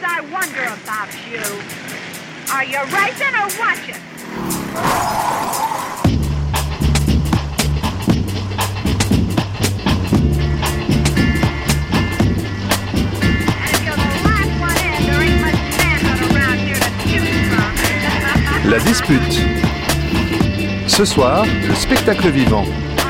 I wonder about you. Are you racing or watching? La dispute. Ce soir, le spectacle vivant.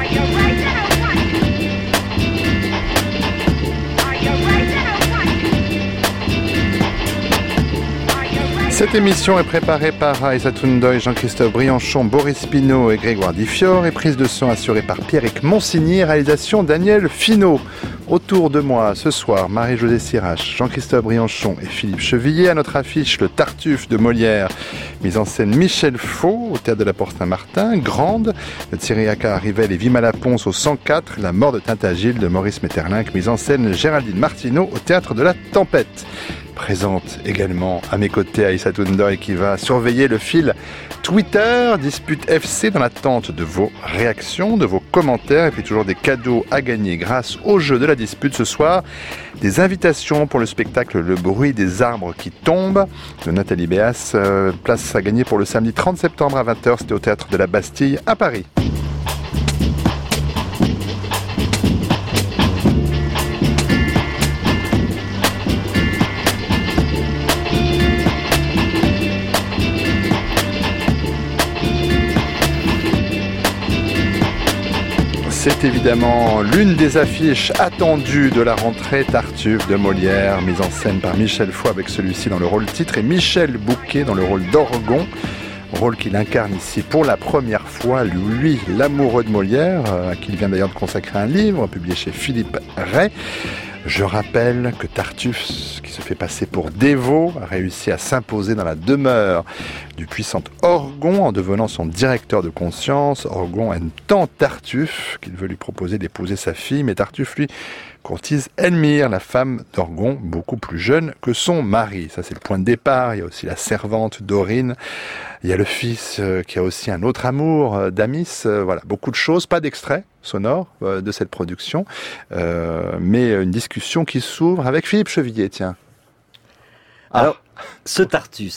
Cette émission est préparée par Aïssatou Ndoye, Jean-Christophe Briançon, Boris Pinault et Grégoire Difior et prise de son assurée par Pierrick Monsigny, réalisation Daniel Finot. Autour de moi, ce soir, Marie-Josée Sirache, Jean-Christophe Briançon et Philippe Chevillier. À notre affiche, le Tartuffe de Molière, mise en scène Michel Faux, au Théâtre de la Porte-Saint-Martin. Grande, de Thierry Accard-Rivel et Vima-Laponce au 104. La mort de Tintagiles de Maurice Maeterlinck, mise en scène Géraldine Martineau au Théâtre de la Tempête. Présente également à mes côtés Aïssatou Ndoye qui va surveiller le fil Twitter, Dispute FC dans l'attente de vos réactions, de vos commentaires et puis toujours des cadeaux à gagner grâce au jeu de la dispute ce soir. Des invitations pour le spectacle Le bruit des arbres qui tombent de Nathalie Béas. Place à gagner pour le samedi 30 septembre à 20h, c'était au Théâtre de la Bastille à Paris. C'est évidemment l'une des affiches attendues de la rentrée, Tartuffe de Molière, mise en scène par Michel Faux avec celui-ci dans le rôle titre et Michel Bouquet dans le rôle d'Orgon, rôle qu'il incarne ici pour la première fois, lui, l'amoureux de Molière, à qui il vient d'ailleurs de consacrer un livre publié chez Philippe Ray. Je rappelle que Tartuffe, qui se fait passer pour dévot, a réussi à s'imposer dans la demeure du puissant Orgon en devenant son directeur de conscience. Orgon aime tant Tartuffe qu'il veut lui proposer d'épouser sa fille, mais Tartuffe, lui, courtise Elmire, la femme d'Orgon, beaucoup plus jeune que son mari. Ça, c'est le point de départ. Il y a aussi la servante Dorine. Il y a le fils qui a aussi un autre amour, Damis. Voilà, beaucoup de choses, pas d'extrait sonore de cette production, mais une discussion qui s'ouvre avec Philippe Chevillier, tiens. Alors, ce Tartuffe.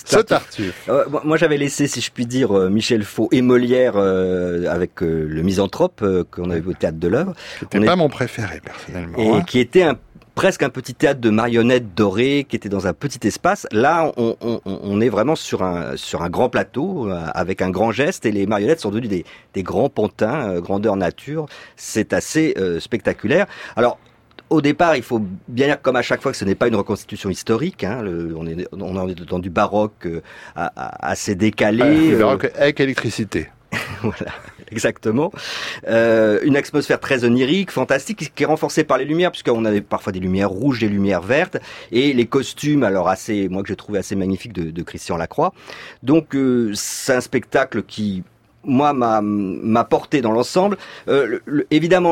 Moi, j'avais laissé, si je puis dire, Michel Faux et Molière avec le Misanthrope qu'on avait vu au Théâtre de l'Œuvre. C'était pas mon préféré, personnellement. Et qui était presque un petit théâtre de marionnettes dorées qui était dans un petit espace. Là, on est vraiment sur un grand plateau avec un grand geste et les marionnettes sont devenues des grands pantins, grandeur nature. C'est assez spectaculaire. Alors, au départ, il faut bien dire, comme à chaque fois, que ce n'est pas une reconstitution historique. Hein, on est dans du baroque assez décalé. Du baroque avec électricité. Voilà, exactement. Une atmosphère très onirique, fantastique, qui est renforcée par les lumières, puisqu'on a parfois des lumières rouges, des lumières vertes, et les costumes, alors moi que j'ai trouvé assez magnifiques de Christian Lacroix. Donc c'est un spectacle qui, moi, m'a porté dans l'ensemble. Évidemment,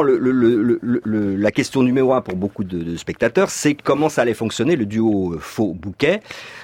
la question numéro 1 pour beaucoup de spectateurs, c'est comment ça allait fonctionner, le duo Faux-Bouquet.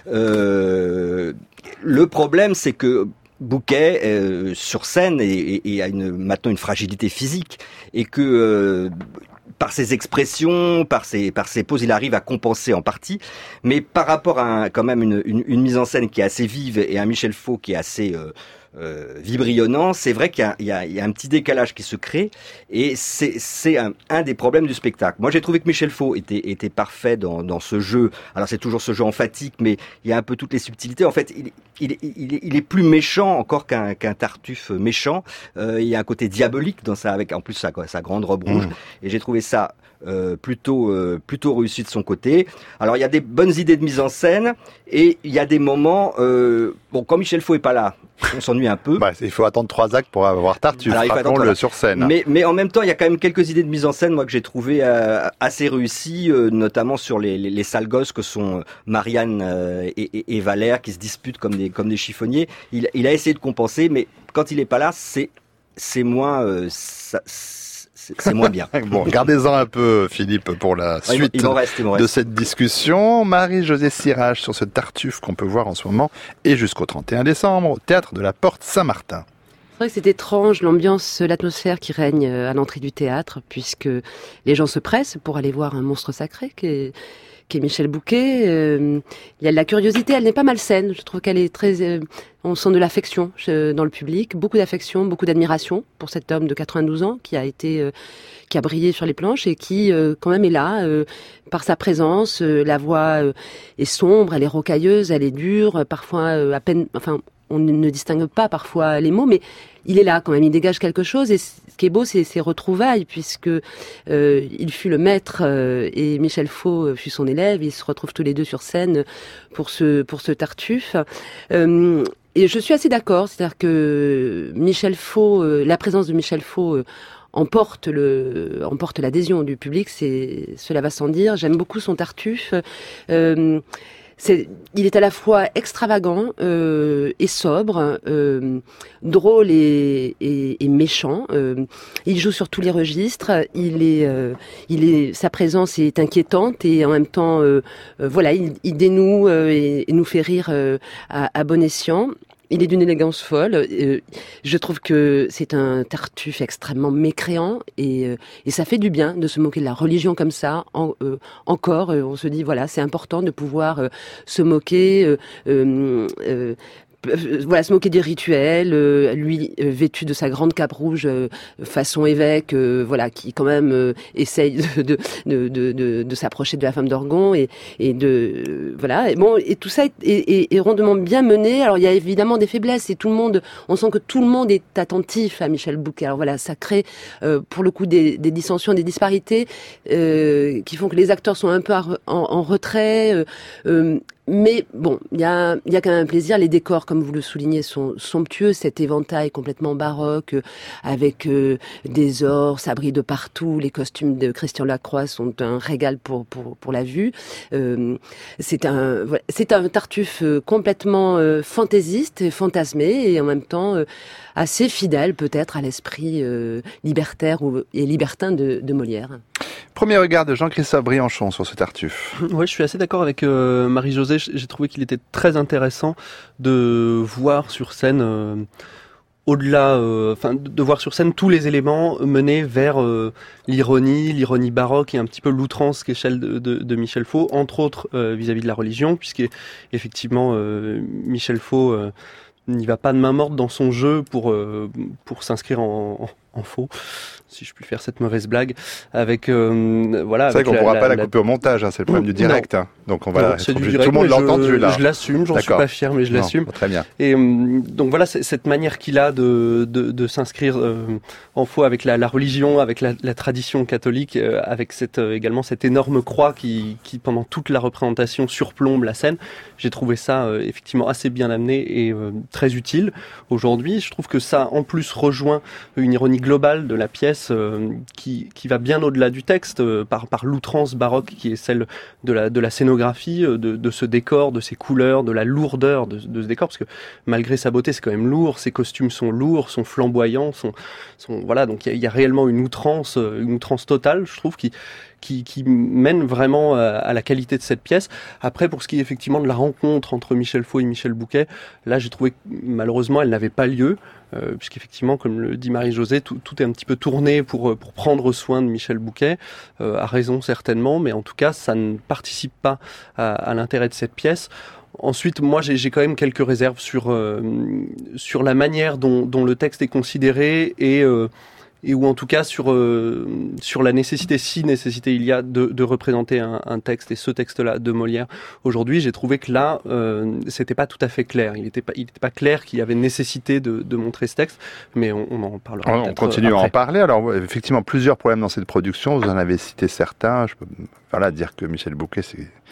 Le problème, c'est que Bouquet, sur scène, a maintenant une fragilité physique, et que par ses expressions, par ses poses, il arrive à compenser en partie, mais par rapport à quand même une mise en scène qui est assez vive et un Michel Faux qui est assez vibrionnant, c'est vrai qu'il y a un petit décalage qui se crée, et c'est un des problèmes du spectacle. Moi, j'ai trouvé que Michel Faux était parfait dans ce jeu. Alors, c'est toujours ce jeu emphatique, mais il y a un peu toutes les subtilités. En fait, il est plus méchant encore qu'un Tartuffe méchant. Il y a un côté diabolique dans ça, avec en plus sa grande robe rouge. Et j'ai trouvé ça plutôt réussi de son côté. Alors, il y a des bonnes idées de mise en scène, et il y a des moments, quand Michel Faux est pas là, on s'ennuie un peu. Il faut attendre 3 actes pour avoir Tartuffe, rappelons-le sur scène. Mais en même temps, il y a quand même quelques idées de mise en scène, moi, que j'ai trouvé assez réussies, notamment sur les sales gosses que sont Marianne et Valère, qui se disputent comme des chiffonniers. Il a essayé de compenser, mais quand il est pas là, c'est moins c'est moins bien. Bon, gardez-en un peu, Philippe, pour la suite il m'en reste. de cette discussion. Marie-Josée Sirache sur ce Tartuffe qu'on peut voir en ce moment et jusqu'au 31 décembre au Théâtre de la Porte-Saint-Martin. C'est vrai que c'est étrange, l'ambiance, l'atmosphère qui règne à l'entrée du théâtre, puisque les gens se pressent pour aller voir un monstre sacré qui qui est Michel Bouquet. Il y a de la curiosité, elle n'est pas malsaine. Je trouve qu'elle est très... on sent de l'affection dans le public, beaucoup d'affection, beaucoup d'admiration pour cet homme de 92 ans qui a brillé sur les planches et qui quand même est là par sa présence. La voix est sombre, elle est rocailleuse, elle est dure, parfois à peine... Enfin, on ne distingue pas parfois les mots, mais il est là quand même, il dégage quelque chose. Et ce qui est beau, c'est ses retrouvailles, puisque il fut le maître et Michel Faux fut son élève. Ils se retrouvent tous les deux sur scène pour ce Tartuffe. Et je suis assez d'accord, c'est-à-dire que Michel Faux, la présence de Michel Faux emporte l'adhésion du public. Cela va sans dire. J'aime beaucoup son Tartuffe. Il est à la fois extravagant et sobre, drôle et méchant. Il joue sur tous les registres. Sa présence est inquiétante et en même temps, il dénoue et nous fait rire à bon escient. Il est d'une élégance folle. Je trouve que c'est un Tartuffe extrêmement mécréant et ça fait du bien de se moquer de la religion comme ça. Encore, on se dit voilà, c'est important de pouvoir se moquer. Se moquer des rituels, lui vêtu de sa grande cape rouge façon évêque, qui quand même essaye de s'approcher de la femme d'Orgon et tout ça est rondement bien mené. Alors il y a évidemment des faiblesses et on sent que tout le monde est attentif à Michel Bouquet. Alors voilà, ça crée pour le coup des dissensions, des disparités qui font que les acteurs sont un peu en retrait. Mais bon, il y a quand même un plaisir. Les décors, comme vous le soulignez, sont somptueux. Cet éventail complètement baroque, avec des ors, ça brille de partout. Les costumes de Christian Lacroix sont un régal pour la vue. C'est un Tartuffe complètement fantaisiste, fantasmé, et en même temps assez fidèle peut-être à l'esprit libertaire et libertin de Molière. Premier regard de Jean-Christophe Briançon sur ce Tartuffe. Ouais, je suis assez d'accord avec Marie-Josée. J'ai trouvé qu'il était très intéressant de voir sur scène, de voir sur scène tous les éléments menés vers l'ironie baroque et un petit peu l'outrance qu'est celle de Michel Faux, entre autres vis-à-vis de la religion, puisque effectivement Michel Faux n'y va pas de main morte dans son jeu pour s'inscrire en faux, si je puis faire cette mauvaise blague, avec c'est vrai qu'on ne pourra pas la couper au montage, c'est le problème du direct. Donc on va tout le monde l'a entendu là. Je l'assume, j'en suis pas fier, mais je l'assume. Très bien. Et donc voilà, cette manière qu'il a de s'inscrire en faux avec la religion, avec la tradition catholique, avec également cette énorme croix qui pendant toute la représentation surplombe la scène. J'ai trouvé ça effectivement assez bien amené et très utile. Aujourd'hui, je trouve que ça en plus rejoint une ironie globale de la pièce qui va bien au-delà du texte par l'outrance baroque qui est celle de la scénographie, de ce décor, de ses couleurs, de la lourdeur de ce décor, parce que malgré sa beauté c'est quand même lourd, ses costumes sont lourds, sont flamboyants, donc il y a réellement une outrance totale, je trouve, qui mène vraiment à la qualité de cette pièce. Après, pour ce qui est effectivement de la rencontre entre Michel Faux et Michel Bouquet, là j'ai trouvé que malheureusement elle n'avait pas lieu, puisqu'effectivement, comme le dit Marie-Josée, tout est un petit peu tourné pour prendre soin de Michel Bouquet, à raison certainement, mais en tout cas ça ne participe pas à l'intérêt de cette pièce. Ensuite, moi, j'ai quand même quelques réserves sur la manière dont le texte est considéré et ou en tout cas sur la nécessité, si nécessité il y a, de représenter un texte, et ce texte-là de Molière. Aujourd'hui, j'ai trouvé que là, c'était pas tout à fait clair. Il était pas clair qu'il y avait nécessité de montrer ce texte, mais on en parlera peut-être. On continue après à en parler. Alors, effectivement, plusieurs problèmes dans cette production. Vous en avez cité certains. Je peux dire que Michel Bouquet,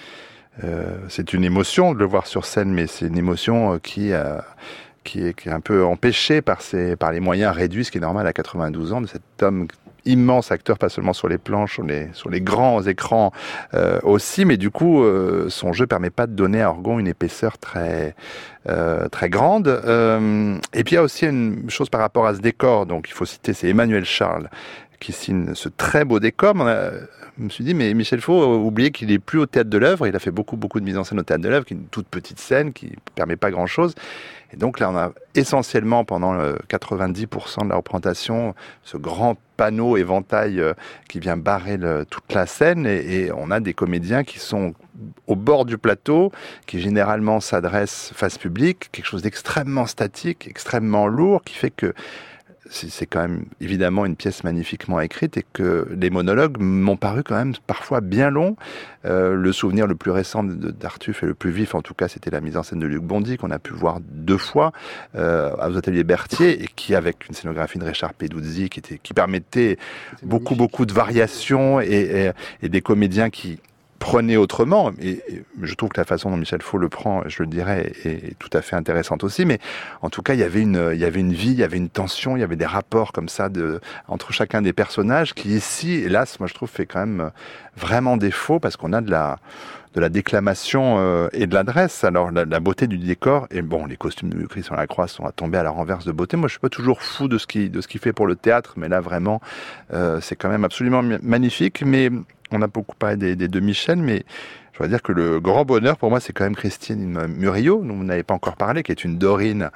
c'est une émotion de le voir sur scène, mais c'est une émotion qui est un peu empêché par les moyens réduits, ce qui est normal à 92 ans, de cet homme immense acteur, pas seulement sur les planches, sur les grands écrans aussi, mais du coup, son jeu permet pas de donner à Orgon une épaisseur très grande. Et puis il y a aussi une chose par rapport à ce décor, donc il faut citer, c'est Emmanuel Charles qui signe ce très beau décor. Je me suis dit, mais Michel Faux a oublié qu'il est plus au Théâtre de l'Œuvre. Il a fait beaucoup de mise en scène au Théâtre de l'Œuvre, qui est une toute petite scène qui permet pas grand-chose. Et donc là, on a essentiellement, pendant 90% de la représentation, ce grand panneau éventail qui vient barrer toute la scène. Et on a des comédiens qui sont au bord du plateau, qui généralement s'adresse face public, quelque chose d'extrêmement statique, extrêmement lourd, qui fait que c'est quand même évidemment une pièce magnifiquement écrite et que les monologues m'ont paru quand même parfois bien longs. Le souvenir le plus récent d'Artuffe et le plus vif en tout cas, c'était la mise en scène de Luc Bondy qu'on a pu voir 2 fois aux Ateliers Berthier et qui, avec une scénographie de Richard Peduzzi qui permettait beaucoup de variations et des comédiens qui prenaient autrement, et je trouve que la façon dont Michel Faux le prend, je le dirais, est tout à fait intéressante aussi, mais en tout cas, il y avait une vie, il y avait une tension, il y avait des rapports comme ça entre chacun des personnages qui ici, hélas, moi je trouve, fait quand même vraiment défaut parce qu'on a de la déclamation et de l'adresse. Alors la beauté du décor, et bon, les costumes de Christian Lacroix sont à tomber à la renverse de beauté. Moi je suis pas toujours fou de ce qu'il fait pour le théâtre, mais là vraiment c'est quand même absolument magnifique. Mais on a beaucoup parlé des deux Michel, mais je dois dire que le grand bonheur pour moi c'est quand même Christine Murillo, dont vous n'avez pas encore parlé, qui est une Dorine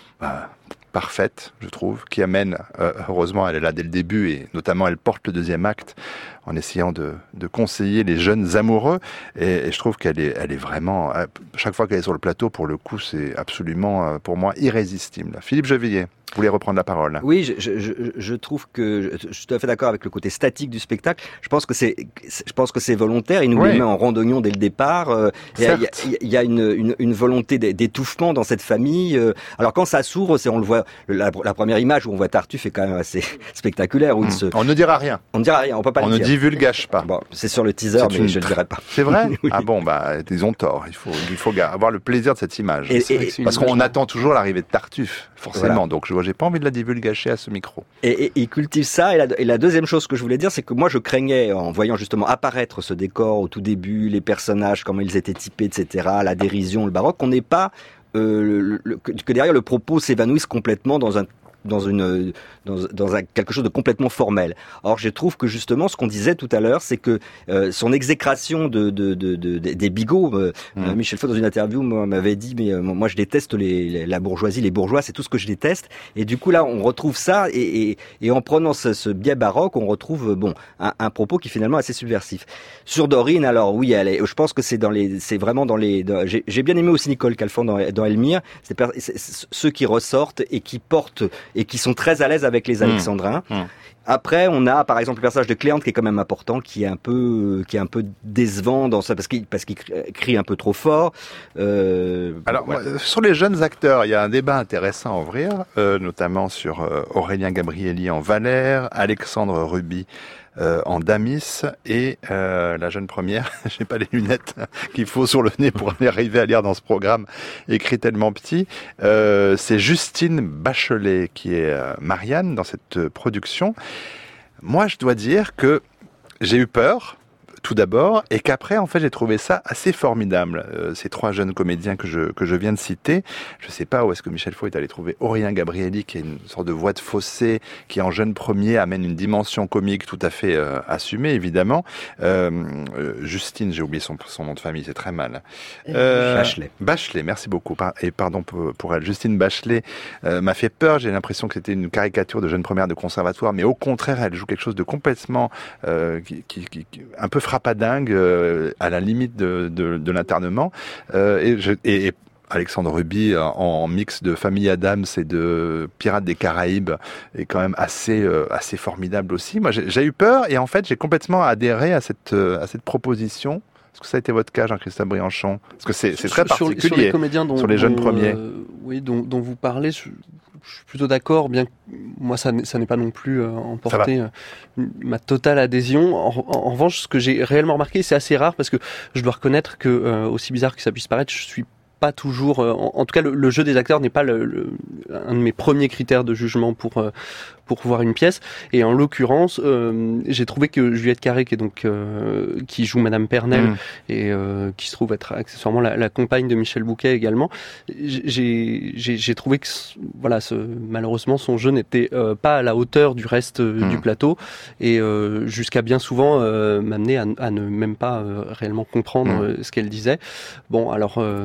parfaite, je trouve, qui amène, heureusement elle est là dès le début, et notamment elle porte le 2e acte en essayant de conseiller les jeunes amoureux, et je trouve qu'elle est vraiment, chaque fois qu'elle est sur le plateau, pour le coup, c'est absolument, pour moi, irrésistible. Philippe Gevillier, vous voulez reprendre la parole? Oui, je trouve que je suis tout à fait d'accord avec le côté statique du spectacle. Je pense que c'est volontaire. Il nous met en randonnion dès le départ. Il y a une volonté d'étouffement dans cette famille. Alors quand ça s'ouvre, on le voit. La première image où on voit Tartuffe est quand même assez spectaculaire. Où on ne dira rien. On ne dira rien. On peut pas le dire. On ne divulgage pas. Bon, c'est sur le teaser, mais je le dirai pas. C'est vrai? Oui. Ah bon, ils ont tort. Il faut avoir le plaisir de cette image. Parce qu'on attend toujours l'arrivée de Tartuffe, forcément. Voilà. Donc j'ai pas envie de la divulgacher à ce micro. Et il cultive ça. Et la deuxième chose que je voulais dire, c'est que moi je craignais, en voyant justement apparaître ce décor au tout début, les personnages, comment ils étaient typés, etc., la dérision, le baroque, qu'on n'ait pas que derrière le propos s'évanouisse complètement dans quelque chose de complètement formel. Or, je trouve que justement, ce qu'on disait tout à l'heure, c'est que son exécration des bigots, Michel Faux dans une interview m'avait dit, mais moi je déteste la bourgeoisie, les bourgeois, c'est tout ce que je déteste. Et du coup là, on retrouve ça, et en prenant ce biais baroque, on retrouve un propos qui est finalement assez subversif. Sur Dorine, alors oui, je pense que c'est vraiment dans les. J'ai bien aimé aussi Nicole Calfan dans Elmire. C'est ceux qui ressortent et qui portent et qui sont très à l'aise avec les Alexandrins. Après, on a par exemple le personnage de Cléante qui est quand même important, qui est un peu décevant dans ça parce qu'il crie un peu trop fort. Alors sur les jeunes acteurs, il y a un débat intéressant à ouvrir, notamment sur Aurélien Gabrielli en Valère, Alexandre Ruby en Damis et la jeune première, j'ai pas les lunettes qu'il faut sur le nez pour arriver à lire dans ce programme écrit tellement petit, c'est Justine Bachelet qui est Marianne dans cette production. Moi je dois dire que j'ai eu peur tout d'abord, et qu'après, en fait, j'ai trouvé ça assez formidable. Ces 3 jeunes comédiens que je viens de citer, je sais pas où est-ce que Michel Faux est allé trouver Aurélien Gabrielli, qui est une sorte de voix de fossé, qui en jeune premier amène une dimension comique tout à fait assumée, évidemment. Justine, j'ai oublié son nom de famille, c'est très mal. Bachelet, merci beaucoup. Et pardon pour elle. Justine Bachelet m'a fait peur, j'ai l'impression que c'était une caricature de jeune première de conservatoire, mais au contraire, elle joue quelque chose de complètement un peu frappadingue, à la limite de l'internement. Et Alexandre Ruby en mix de Famille Adams et de Pirates des Caraïbes est quand même assez formidable aussi. Moi, j'ai eu peur et en fait, j'ai complètement adhéré à cette proposition. Est-ce que ça a été votre cas, Jean-Christophe Briançon? Parce que c'est très particulier sur les comédiens sur les jeunes premiers. Dont vous parlez. Je suis plutôt d'accord, bien que moi ça n'est pas non plus emporté ma totale adhésion. En revanche, ce que j'ai réellement remarqué, c'est assez rare parce que je dois reconnaître que, aussi bizarre que ça puisse paraître, je suis pas toujours, en tout cas le jeu des acteurs n'est pas un de mes premiers critères de jugement pour voir une pièce, et en l'occurrence j'ai trouvé que Juliette Carré, qui joue Madame Pernelle et qui se trouve être accessoirement la compagne de Michel Bouquet également, j'ai trouvé que malheureusement son jeu n'était pas à la hauteur du reste du plateau, et jusqu'à bien souvent m'amener à ne même pas réellement comprendre ce qu'elle disait. Bon, alors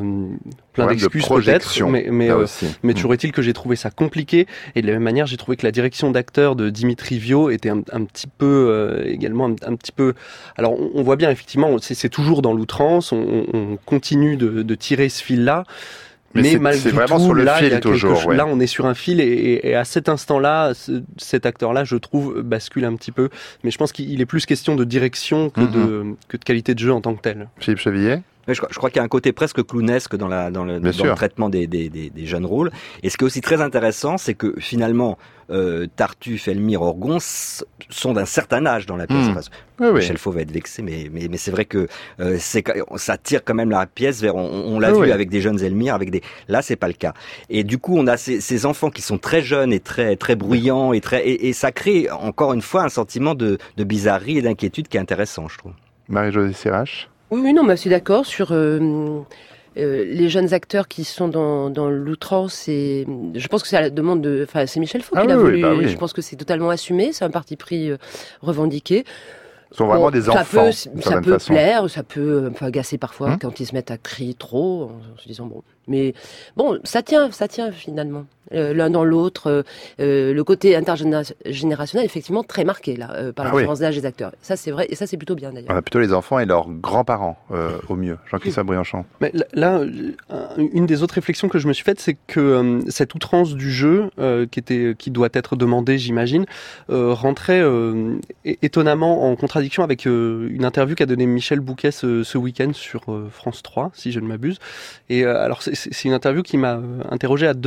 plein d'excuses peut-être, mais toujours est-il que j'ai trouvé ça compliqué, et de la même manière j'ai trouvé que la direction d'acteur de Dimitri Vio était un petit peu également un petit peu. Alors on voit bien effectivement, c'est toujours dans l'outrance, on continue de tirer ce fil-là. Mais malgré vraiment tout, sur le là, fil toujours. Là, on est sur un fil, et à cet instant-là, cet acteur-là, je trouve, bascule un petit peu. Mais je pense qu'il est plus question de direction que de qualité de jeu en tant que tel. Philippe Chevillet ? Je crois qu'il y a un côté presque clownesque dans le traitement des jeunes rôles. Et ce qui est aussi très intéressant, c'est que finalement, Tartuffe, Elmire, Orgon sont d'un certain âge dans la pièce. Michel Faux va être vexé, mais c'est vrai que ça tire quand même la pièce vers. On l'a vu avec des jeunes Elmire, là c'est pas le cas. Et du coup, on a ces enfants qui sont très jeunes et très très bruyants et ça crée encore une fois un sentiment de bizarrerie et d'inquiétude qui est intéressant, je trouve. Marie-Josée Sirache. Oui, non, mais je suis d'accord sur les jeunes acteurs qui sont dans l'outrance. Et je pense que c'est à la demande de. Enfin, c'est Michel Faux qui l'a voulu. Je pense que c'est totalement assumé. C'est un parti pris revendiqué. Ce sont vraiment des enfants. Ça peut plaire, ça peut un peu agacer parfois quand ils se mettent à crier trop, en se disant bon. Mais bon, ça tient finalement. L'un dans l'autre, le côté intergénérationnel est effectivement très marqué là par la différence d'âge des acteurs. Ça c'est vrai, et ça c'est plutôt bien d'ailleurs. On a plutôt les enfants et leurs grands-parents au mieux. Jean-Christophe Briançon. Mais là, une des autres réflexions que je me suis faite, c'est que cette outrance du jeu, qui doit être demandée, j'imagine, rentrait étonnamment en contradiction avec une interview qu'a donnée Michel Bouquet ce week-end sur France 3, si je ne m'abuse. Et alors c'est une interview qui m'a interrogé à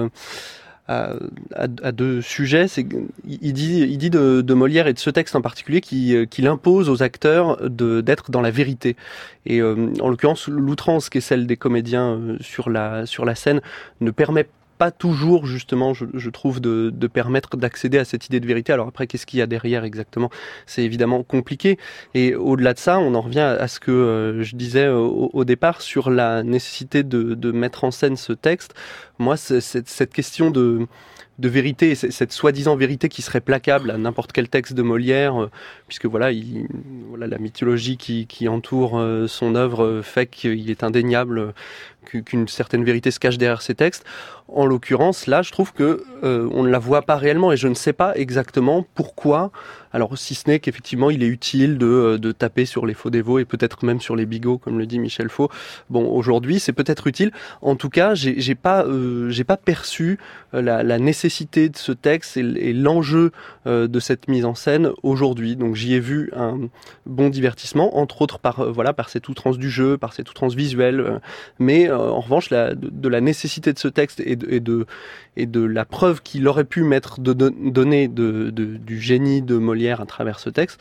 deux sujets. Il dit de Molière et de ce texte en particulier qu'il impose aux acteurs d'être dans la vérité. Et en l'occurrence, l'outrance qui est celle des comédiens sur la scène ne permet pas toujours, justement, je trouve, de permettre d'accéder à cette idée de vérité. Alors après, qu'est-ce qu'il y a derrière exactement ? C'est évidemment compliqué. Et au-delà de ça, on en revient à ce que je disais au départ sur la nécessité de mettre en scène ce texte. Moi, cette question de vérité, cette soi-disant vérité qui serait placable à n'importe quel texte de Molière, puisque voilà, la mythologie qui entoure son œuvre fait qu'il est indéniable qu'une certaine vérité se cache derrière ces textes. En l'occurrence, là, je trouve que on ne la voit pas réellement, et je ne sais pas exactement pourquoi. Alors, si ce n'est qu'effectivement, il est utile de taper sur les faux dévots et peut-être même sur les bigots, comme le dit Michel Faux. Bon, aujourd'hui, c'est peut-être utile. En tout cas, j'ai pas perçu la nécessité de ce texte et l'enjeu de cette mise en scène aujourd'hui. Donc, j'y ai vu un bon divertissement, entre autres par cette outrance du jeu, par cette outrance visuelle, mais en revanche, de la nécessité de ce texte et de la preuve qu'il aurait pu donner du génie de Molière à travers ce texte,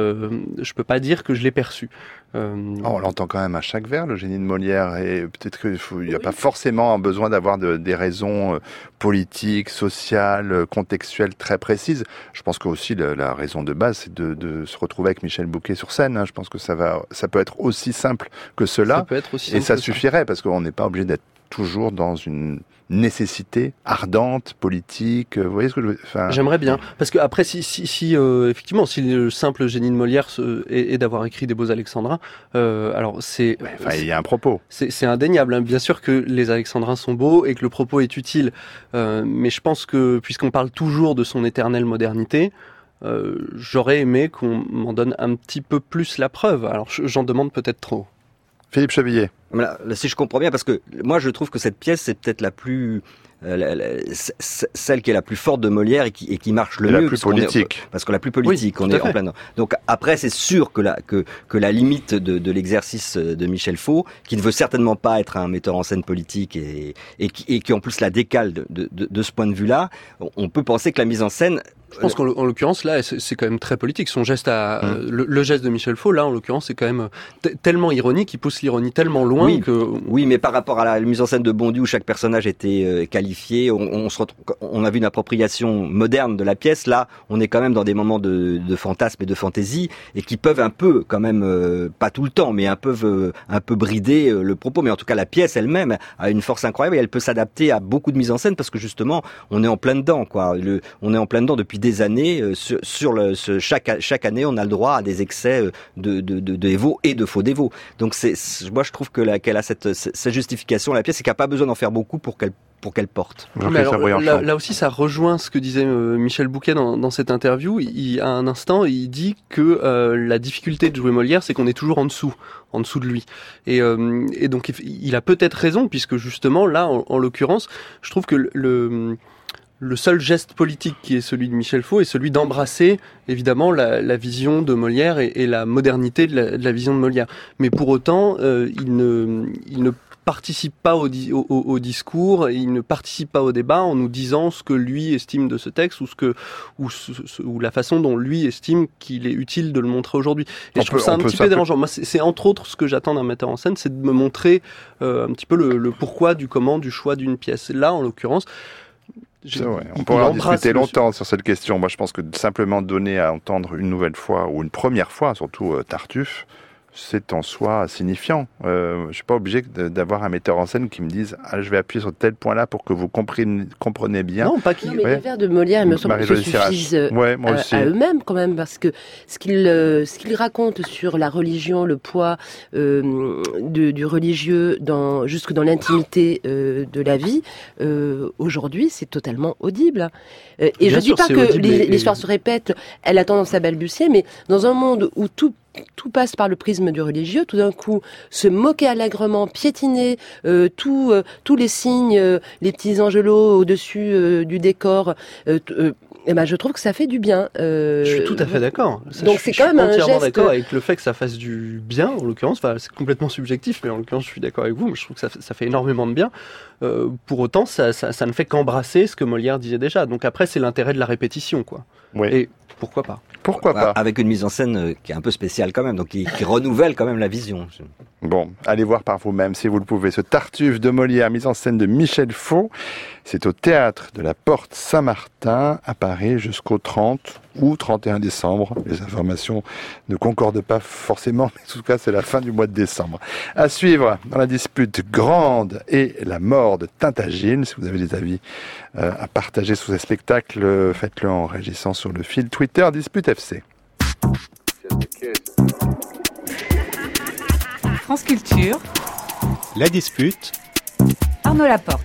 je peux pas dire que je l'ai perçu. On l'entend quand même à chaque vers, le génie de Molière, et peut-être qu'il n'y a pas forcément besoin d'avoir des raisons politiques, sociales, contextuelles très précises. Je pense que aussi la raison de base, c'est de se retrouver avec Michel Bouquet sur scène. Je pense que ça peut être aussi simple que cela, et ça suffirait, parce qu'on n'est pas obligé d'être toujours dans une nécessité ardente, politique. Vous voyez ce que je veux dire ? J'aimerais bien, parce que après, si effectivement, si le simple génie de Molière est d'avoir écrit des beaux alexandrins, alors c'est. Il y a un propos. C'est indéniable. Hein. Bien sûr que les alexandrins sont beaux et que le propos est utile, mais je pense que puisqu'on parle toujours de son éternelle modernité, j'aurais aimé qu'on m'en donne un petit peu plus la preuve. Alors j'en demande peut-être trop. Philippe Chevillet. Là, si je comprends bien, parce que moi je trouve que cette pièce c'est peut-être la plus celle qui est la plus forte de Molière et qui marche le mieux, la plus politique. Parce que la plus politique, oui, on est en plein dedans. Donc après, c'est sûr que la limite de l'exercice de Michel Faux, qui ne veut certainement pas être un metteur en scène politique et qui en plus la décale de ce point de vue-là, on peut penser que la mise en scène. Je pense qu'en l'occurrence, là, c'est quand même très politique. Son geste le geste de Michel Faux, là, en l'occurrence, c'est quand même tellement ironique, il pousse l'ironie tellement loin que... Oui, mais par rapport à la mise en scène de Bondy, où chaque personnage était qualifié, on a vu une appropriation moderne de la pièce. Là, on est quand même dans des moments de fantasme et de fantaisie, et qui peuvent un peu, quand même, pas tout le temps, mais un peu brider le propos. Mais en tout cas, la pièce elle-même a une force incroyable, et elle peut s'adapter à beaucoup de mises en scène, parce que justement, on est en plein dedans, quoi. On est en plein dedans depuis des années, chaque année, on a le droit à des excès de dévots et de faux dévots. Donc moi je trouve qu'elle a cette justification, la pièce, c'est qu'elle n'a pas besoin d'en faire beaucoup pour qu'elle porte. Mais alors, là aussi, ça rejoint ce que disait Michel Bouquet dans cette interview. À un instant, il dit que la difficulté de jouer Molière, c'est qu'on est toujours en dessous de lui. Et donc, il a peut-être raison, puisque justement, là, en l'occurrence, je trouve que le seul geste politique qui est celui de Michel Faux est celui d'embrasser, évidemment, la vision de Molière et la modernité de la vision de Molière. Mais pour autant, il ne participe pas au discours, il ne participe pas au débat en nous disant ce que lui estime de ce texte ou la façon dont lui estime qu'il est utile de le montrer aujourd'hui. Et je trouve ça un petit peu dérangeant. Moi, c'est entre autres ce que j'attends d'un metteur en scène, c'est de me montrer un petit peu le pourquoi, du comment, du choix d'une pièce. Là, en l'occurrence, on pourrait en discuter longtemps sur cette question. Moi, je pense que simplement donner à entendre une nouvelle fois, ou une première fois, surtout Tartuffe, c'est en soi signifiant. Je ne suis pas obligé d'avoir un metteur en scène qui me dise « je vais appuyer sur tel point-là pour que vous compreniez bien ». Non, pas qu'il... mais les vers de Molière, il me semble que suffisent à eux-mêmes quand même, parce que ce qu'ils racontent sur la religion, le poids du religieux jusque dans l'intimité de la vie, aujourd'hui, c'est totalement audible. Et bien je ne dis pas que l'histoire se répète, elle a tendance à balbutier, mais dans un monde où tout passe par le prisme du religieux, tout d'un coup, se moquer allègrement, piétiner tous les signes, les petits angelots au-dessus du décor, je trouve que ça fait du bien. Je suis tout à fait d'accord. Donc c'est quand même un geste. Je suis entièrement d'accord avec le fait que ça fasse du bien, en l'occurrence. Enfin, c'est complètement subjectif, mais en l'occurrence, je suis d'accord avec vous. Mais je trouve que ça fait énormément de bien. Pour autant, ça ne fait qu'embrasser ce que Molière disait déjà. Donc après, c'est l'intérêt de la répétition, quoi. Oui. Et pourquoi pas ? Pourquoi pas ? Avec une mise en scène qui est un peu spéciale quand même, donc qui renouvelle quand même la vision. Bon, allez voir par vous-même si vous le pouvez. Ce Tartuffe de Molière, mise en scène de Michel Faux, c'est au Théâtre de la Porte Saint-Martin à Paris jusqu'au 30 ou 31 décembre. Les informations ne concordent pas forcément, mais en tout cas c'est la fin du mois de décembre. À suivre dans la dispute Grande et la mort de Tintagine. Si vous avez des avis à partager sur ces spectacles, faites-le en réagissant sur le fil Twitter Dispute FC. France Culture. La dispute. Arnaud Laporte.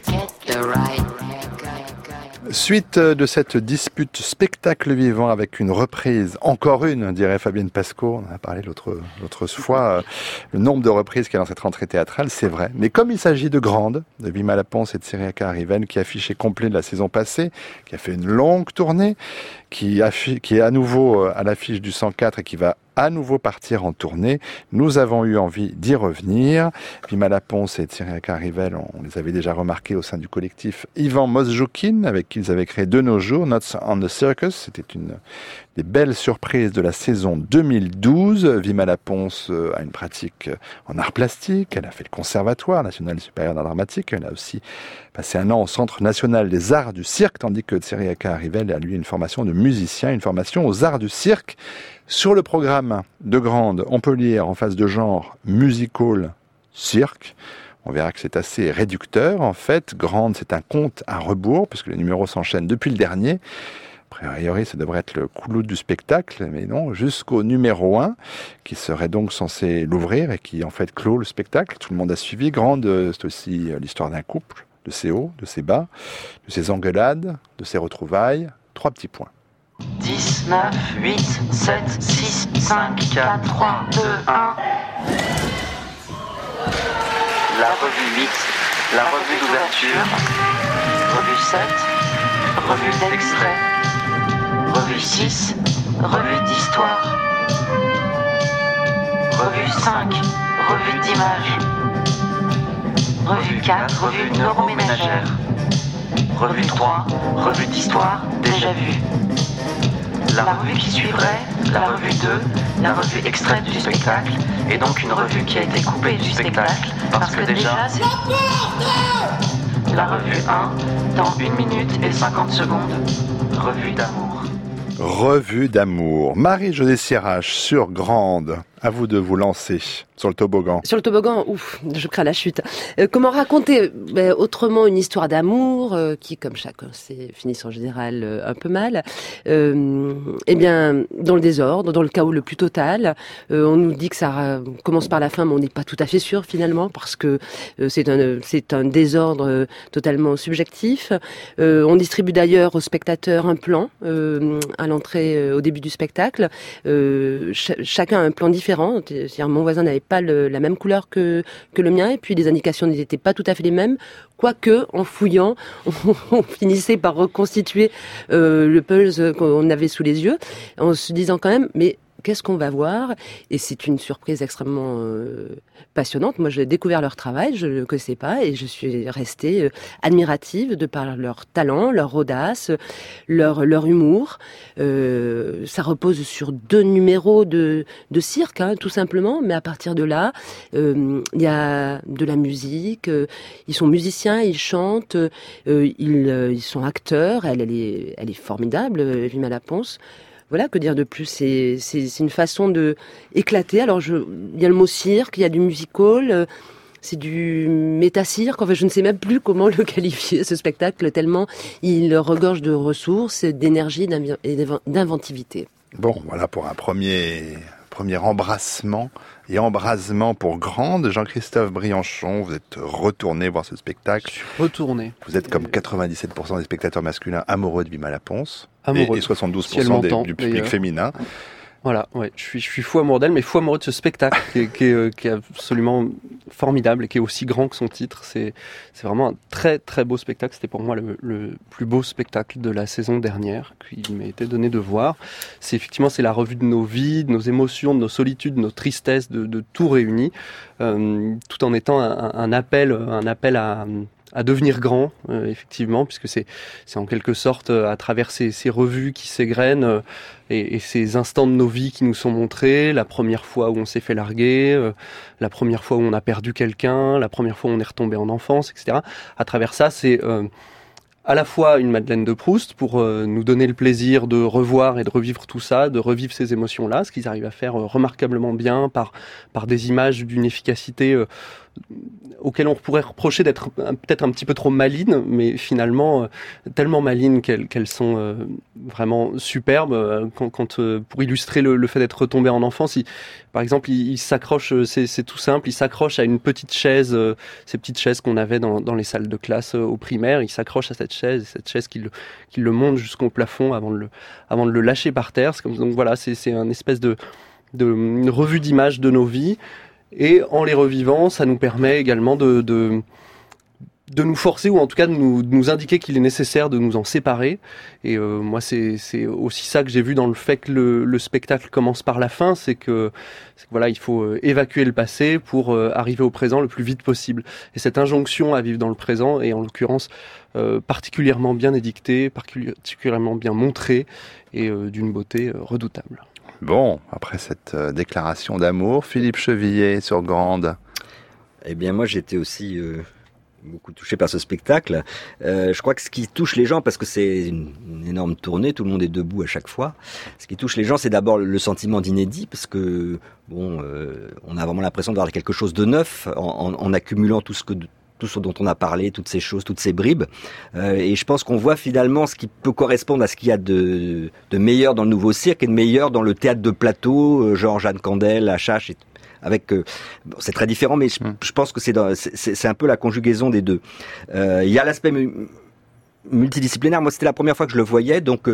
Suite de cette dispute spectacle vivant avec une reprise, encore une, dirait Fabienne Pasco, on en a parlé l'autre fois, le nombre de reprises qu'il y a dans cette rentrée théâtrale, c'est vrai. Mais comme il s'agit de Grande, de Vima Laponce et de Cyriaca Ariven, qui affichait complet de la saison passée, qui a fait une longue tournée, qui est à nouveau à l'affiche du 104 et qui va à nouveau partir en tournée. Nous avons eu envie d'y revenir. Vima Laponce et Cyriaca Ariven, on les avait déjà remarqués au sein du collectif Ivan Mozjoukine, avec qui ils avaient créé De nos jours, Notes on the Circus. C'était une des belles surprises de la saison 2012. Vima Laponce a une pratique en art plastique. Elle a fait le Conservatoire national supérieur d'art dramatique. Elle a aussi passé un an au Centre national des arts du cirque, tandis que Cyriaca Ariven a lui une formation de musicien, une formation aux arts du cirque. Sur le programme de Grande, on peut lire en face de genre musical cirque. On verra que c'est assez réducteur. En fait, Grande, c'est un conte à rebours, puisque les numéros s'enchaînent depuis le dernier. A priori, ça devrait être le clou du spectacle, mais non, jusqu'au numéro 1, qui serait donc censé l'ouvrir et qui, en fait, clôt le spectacle. Tout le monde a suivi. Grande, c'est aussi l'histoire d'un couple, de ses hauts, de ses bas, de ses engueulades, de ses retrouvailles. 3 petits points. 10, 9, 8, 7, 6, 5, 4, 3, 2, 1. La revue 8, la revue d'ouverture, revue 7, revue d'extrait, revue 6, revue d'histoire, revue 5, revue d'images, revue 4, revue neuroménagère, revue 3, revue d'histoire déjà vue. La revue qui suivrait, la revue 2, la revue extraite du spectacle, et donc une revue qui a été coupée du spectacle, parce que déjà c'est... La revue 1, dans 1 minute et 50 secondes, revue d'amour. Revue d'amour. Marie-Josée Sierrache sur Grande, À vous de vous lancer sur le toboggan. Sur le toboggan, ouf, je crains la chute. Comment raconter autrement une histoire d'amour qui, comme chacun sait, finit en général un peu mal. Eh bien, dans le désordre, dans le chaos le plus total. On nous dit que ça commence par la fin, mais on n'est pas tout à fait sûr finalement, parce que c'est un désordre totalement subjectif. On distribue d'ailleurs aux spectateurs un plan à l'entrée, au début du spectacle. Chacun a un plan différent. C'est-à-dire, mon voisin n'avait pas la même couleur que le mien, et puis les indications n'étaient pas tout à fait les mêmes. Quoique, en fouillant, on finissait par reconstituer le puzzle qu'on avait sous les yeux, en se disant quand même, mais qu'est-ce qu'on va voir ? Et c'est une surprise extrêmement passionnante. Moi, j'ai découvert leur travail, je ne le connaissais pas, et je suis restée admirative de par leur talent, leur audace, leur humour. Ça repose sur 2 numéros de cirque, tout simplement, mais à partir de là, il y a de la musique, ils sont musiciens, ils chantent, ils sont acteurs, elle est formidable, Vima Laponce. Voilà, que dire de plus, c'est une façon de éclater. Alors, il y a le mot cirque, il y a du musical, c'est du métacirque. En fait, je ne sais même plus comment le qualifier, ce spectacle, tellement il regorge de ressources, d'énergie et d'inventivité. Bon, voilà pour un premier embrassement et embrasement pour Grande. Jean-Christophe Brianchon, vous êtes retourné voir ce spectacle. Je suis retourné. Vous êtes comme 97% des spectateurs masculins amoureux de Vima Laponce. Amoureux. Et 72% du public féminin. Voilà, ouais, je suis fou amoureux d'elle, mais fou amoureux de ce spectacle qui est absolument formidable et qui est aussi grand que son titre. C'est vraiment un très très beau spectacle. C'était pour moi le plus beau spectacle de la saison dernière qu'il m'a été donné de voir. C'est la revue de nos vies, de nos émotions, de nos solitudes, de nos tristesses, de tout réuni, tout en étant un appel à devenir grand, effectivement, puisque c'est en quelque sorte à travers ces revues qui s'égrènent et ces instants de nos vies qui nous sont montrés, la première fois où on s'est fait larguer, la première fois où on a perdu quelqu'un, la première fois où on est retombé en enfance, etc. À travers ça, c'est à la fois une Madeleine de Proust pour nous donner le plaisir de revoir et de revivre tout ça, de revivre ces émotions-là, ce qu'ils arrivent à faire remarquablement bien par des images d'une efficacité auxquelles on pourrait reprocher d'être peut-être un petit peu trop malines, mais finalement tellement malines qu'elles sont vraiment superbes. Quand pour illustrer le fait d'être retombé en enfance, par exemple, il s'accroche, c'est tout simple, il s'accroche à une petite chaise, ces petites chaises qu'on avait dans les salles de classe au primaire. Il s'accroche à cette chaise qui le monte jusqu'au plafond avant de le lâcher par terre. Donc voilà, c'est un espèce de revue d'images de nos vies. Et en les revivant, ça nous permet également de nous forcer, ou en tout cas de nous indiquer qu'il est nécessaire de nous en séparer. Et moi, c'est aussi ça que j'ai vu dans le fait que le spectacle commence par la fin, c'est que voilà, il faut évacuer le passé pour arriver au présent le plus vite possible. Et cette injonction à vivre dans le présent est en l'occurrence particulièrement bien édictée, particulièrement bien montrée et d'une beauté redoutable. Bon, après cette déclaration d'amour, Philippe Chevillet sur Grande. Eh bien, moi, j'étais aussi beaucoup touché par ce spectacle. Je crois que ce qui touche les gens, parce que c'est une énorme tournée, tout le monde est debout à chaque fois. Ce qui touche les gens, c'est d'abord le sentiment d'inédit, parce que on a vraiment l'impression d'avoir quelque chose de neuf en accumulant tout ce dont on a parlé, toutes ces choses, toutes ces bribes. Et je pense qu'on voit finalement ce qui peut correspondre à ce qu'il y a de meilleur dans le nouveau cirque et de meilleur dans le théâtre de plateau, genre Jeanne Candel, Achache, c'est très différent, mais je pense que c'est un peu la conjugaison des deux. Il y a l'aspect multidisciplinaire. Moi, c'était la première fois que je le voyais, donc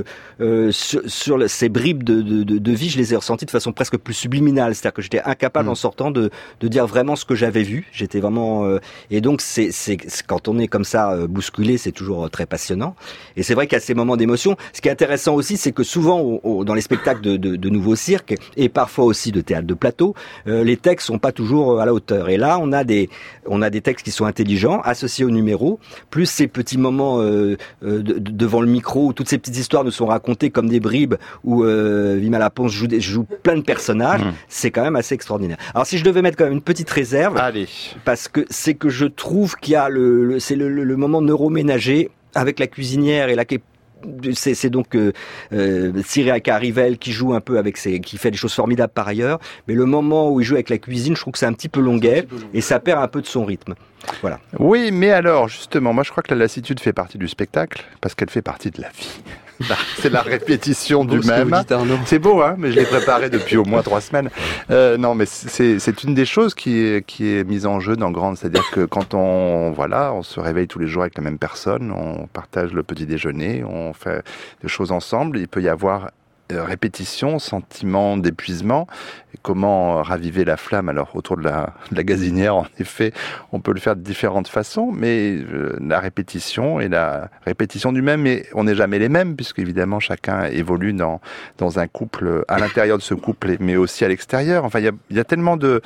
sur ces bribes de vie, je les ai ressenties de façon presque plus subliminale. C'est-à-dire que j'étais incapable en sortant de dire vraiment ce que j'avais vu. J'étais vraiment et donc c'est quand on est comme ça bousculé, c'est toujours très passionnant. Et c'est vrai qu'à ces moments d'émotion, ce qui est intéressant aussi, c'est que souvent dans les spectacles de nouveau cirque et parfois aussi de théâtre de plateau, les textes sont pas toujours à la hauteur. Et là, on a des textes qui sont intelligents, associés au numéro, plus ces petits moments devant le micro où toutes ces petites histoires nous sont racontées comme des bribes où Vima Laponce joue plein de personnages. C'est quand même assez extraordinaire. Alors si je devais mettre quand même une petite réserve, parce que c'est que je trouve qu'il y a c'est le moment neuroménager avec la cuisinière et là qui est c'est donc Cyriaca Rivel qui joue un peu avec qui fait des choses formidables par ailleurs, mais le moment où il joue avec la cuisine, je trouve que c'est un petit peu longuet et ça perd un peu de son rythme. Voilà. Oui, mais alors, justement, moi je crois que la lassitude fait partie du spectacle, parce qu'elle fait partie de la vie. C'est la répétition du même. C'est beau, hein, mais je l'ai préparé depuis au moins 3 semaines. Non, mais c'est une des choses qui est mise en jeu dans Grande, c'est-à-dire que quand on se réveille tous les jours avec la même personne, on partage le petit déjeuner, on fait des choses ensemble, il peut y avoir répétition, sentiment d'épuisement. Et comment raviver la flamme? Alors, autour de la gazinière, en effet, on peut le faire de différentes façons, mais la répétition et la répétition du même, et on n'est jamais les mêmes, puisque évidemment, chacun évolue dans un couple, à l'intérieur de ce couple, mais aussi à l'extérieur. Enfin, il y a tellement de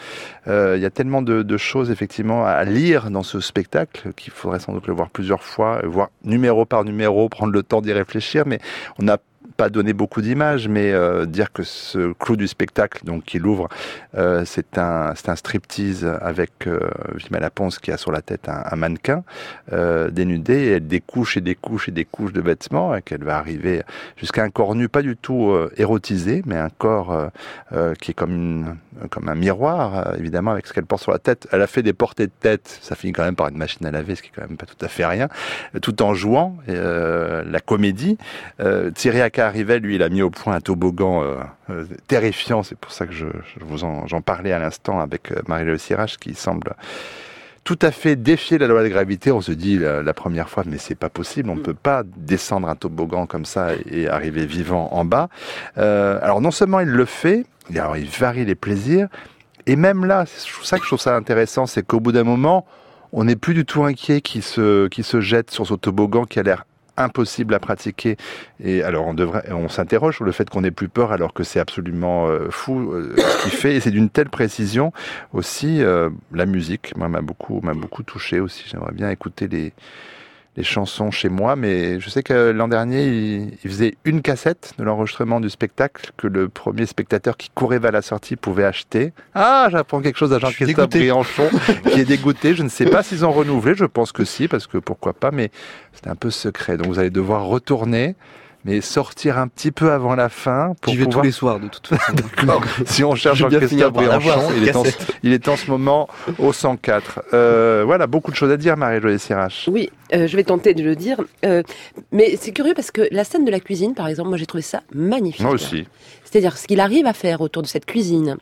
choses, effectivement, à lire dans ce spectacle, qu'il faudrait sans doute le voir plusieurs fois, voir numéro par numéro, prendre le temps d'y réfléchir, mais on n'a pas donné beaucoup d'images, mais dire que ce clou du spectacle, donc qui l'ouvre, c'est un striptease avec Vimala Pons qui a sur la tête un mannequin dénudé, et elle découche et découche et découche de vêtements, et qu'elle va arriver jusqu'à un corps nu, pas du tout érotisé, mais un corps qui est comme un miroir, évidemment, avec ce qu'elle porte sur la tête. Elle a fait des portées de tête, ça finit quand même par une machine à laver, ce qui est quand même pas tout à fait rien, tout en jouant la comédie. Cyriaca Rivel, lui, il a mis au point un toboggan terrifiant. C'est pour ça que j'en parlais à l'instant avec Marie-Léo Sirache, qui semble tout à fait défier la loi de gravité. On se dit la première fois, mais c'est pas possible, on ne peut pas descendre un toboggan comme ça et arriver vivant en bas. Alors non seulement il le fait, alors il varie les plaisirs, et même là, c'est ça que je trouve ça intéressant, c'est qu'au bout d'un moment, on n'est plus du tout inquiet qu'il se jette sur ce toboggan qui a l'air impossible à pratiquer. Et alors on s'interroge sur le fait qu'on n'ait plus peur, alors que c'est absolument fou ce qu'il fait, et c'est d'une telle précision aussi. La musique, moi, m'a beaucoup touché aussi. J'aimerais bien écouter les chansons chez moi, mais je sais que l'an dernier, il faisait une cassette de l'enregistrement du spectacle que le premier spectateur qui courait vers la sortie pouvait acheter. Ah, j'apprends quelque chose à Jean-Christophe Briançon, qui est dégoûté. Je ne sais pas s'ils ont renouvelé, je pense que si, parce que pourquoi pas, mais c'est un peu secret. Donc vous allez devoir retourner, mais sortir un petit peu avant la fin pour J'y vais tous les soirs, de toute façon. D'accord. Si on cherche Jean-Christophe Briançon, il est en ce moment au 104. Voilà, beaucoup de choses à dire, Marie-Jo Sirache. Oui, je vais tenter de le dire. Mais c'est curieux parce que la scène de la cuisine, par exemple, moi j'ai trouvé ça magnifique. Moi aussi. C'est-à-dire ce qu'il arrive à faire autour de cette cuisine.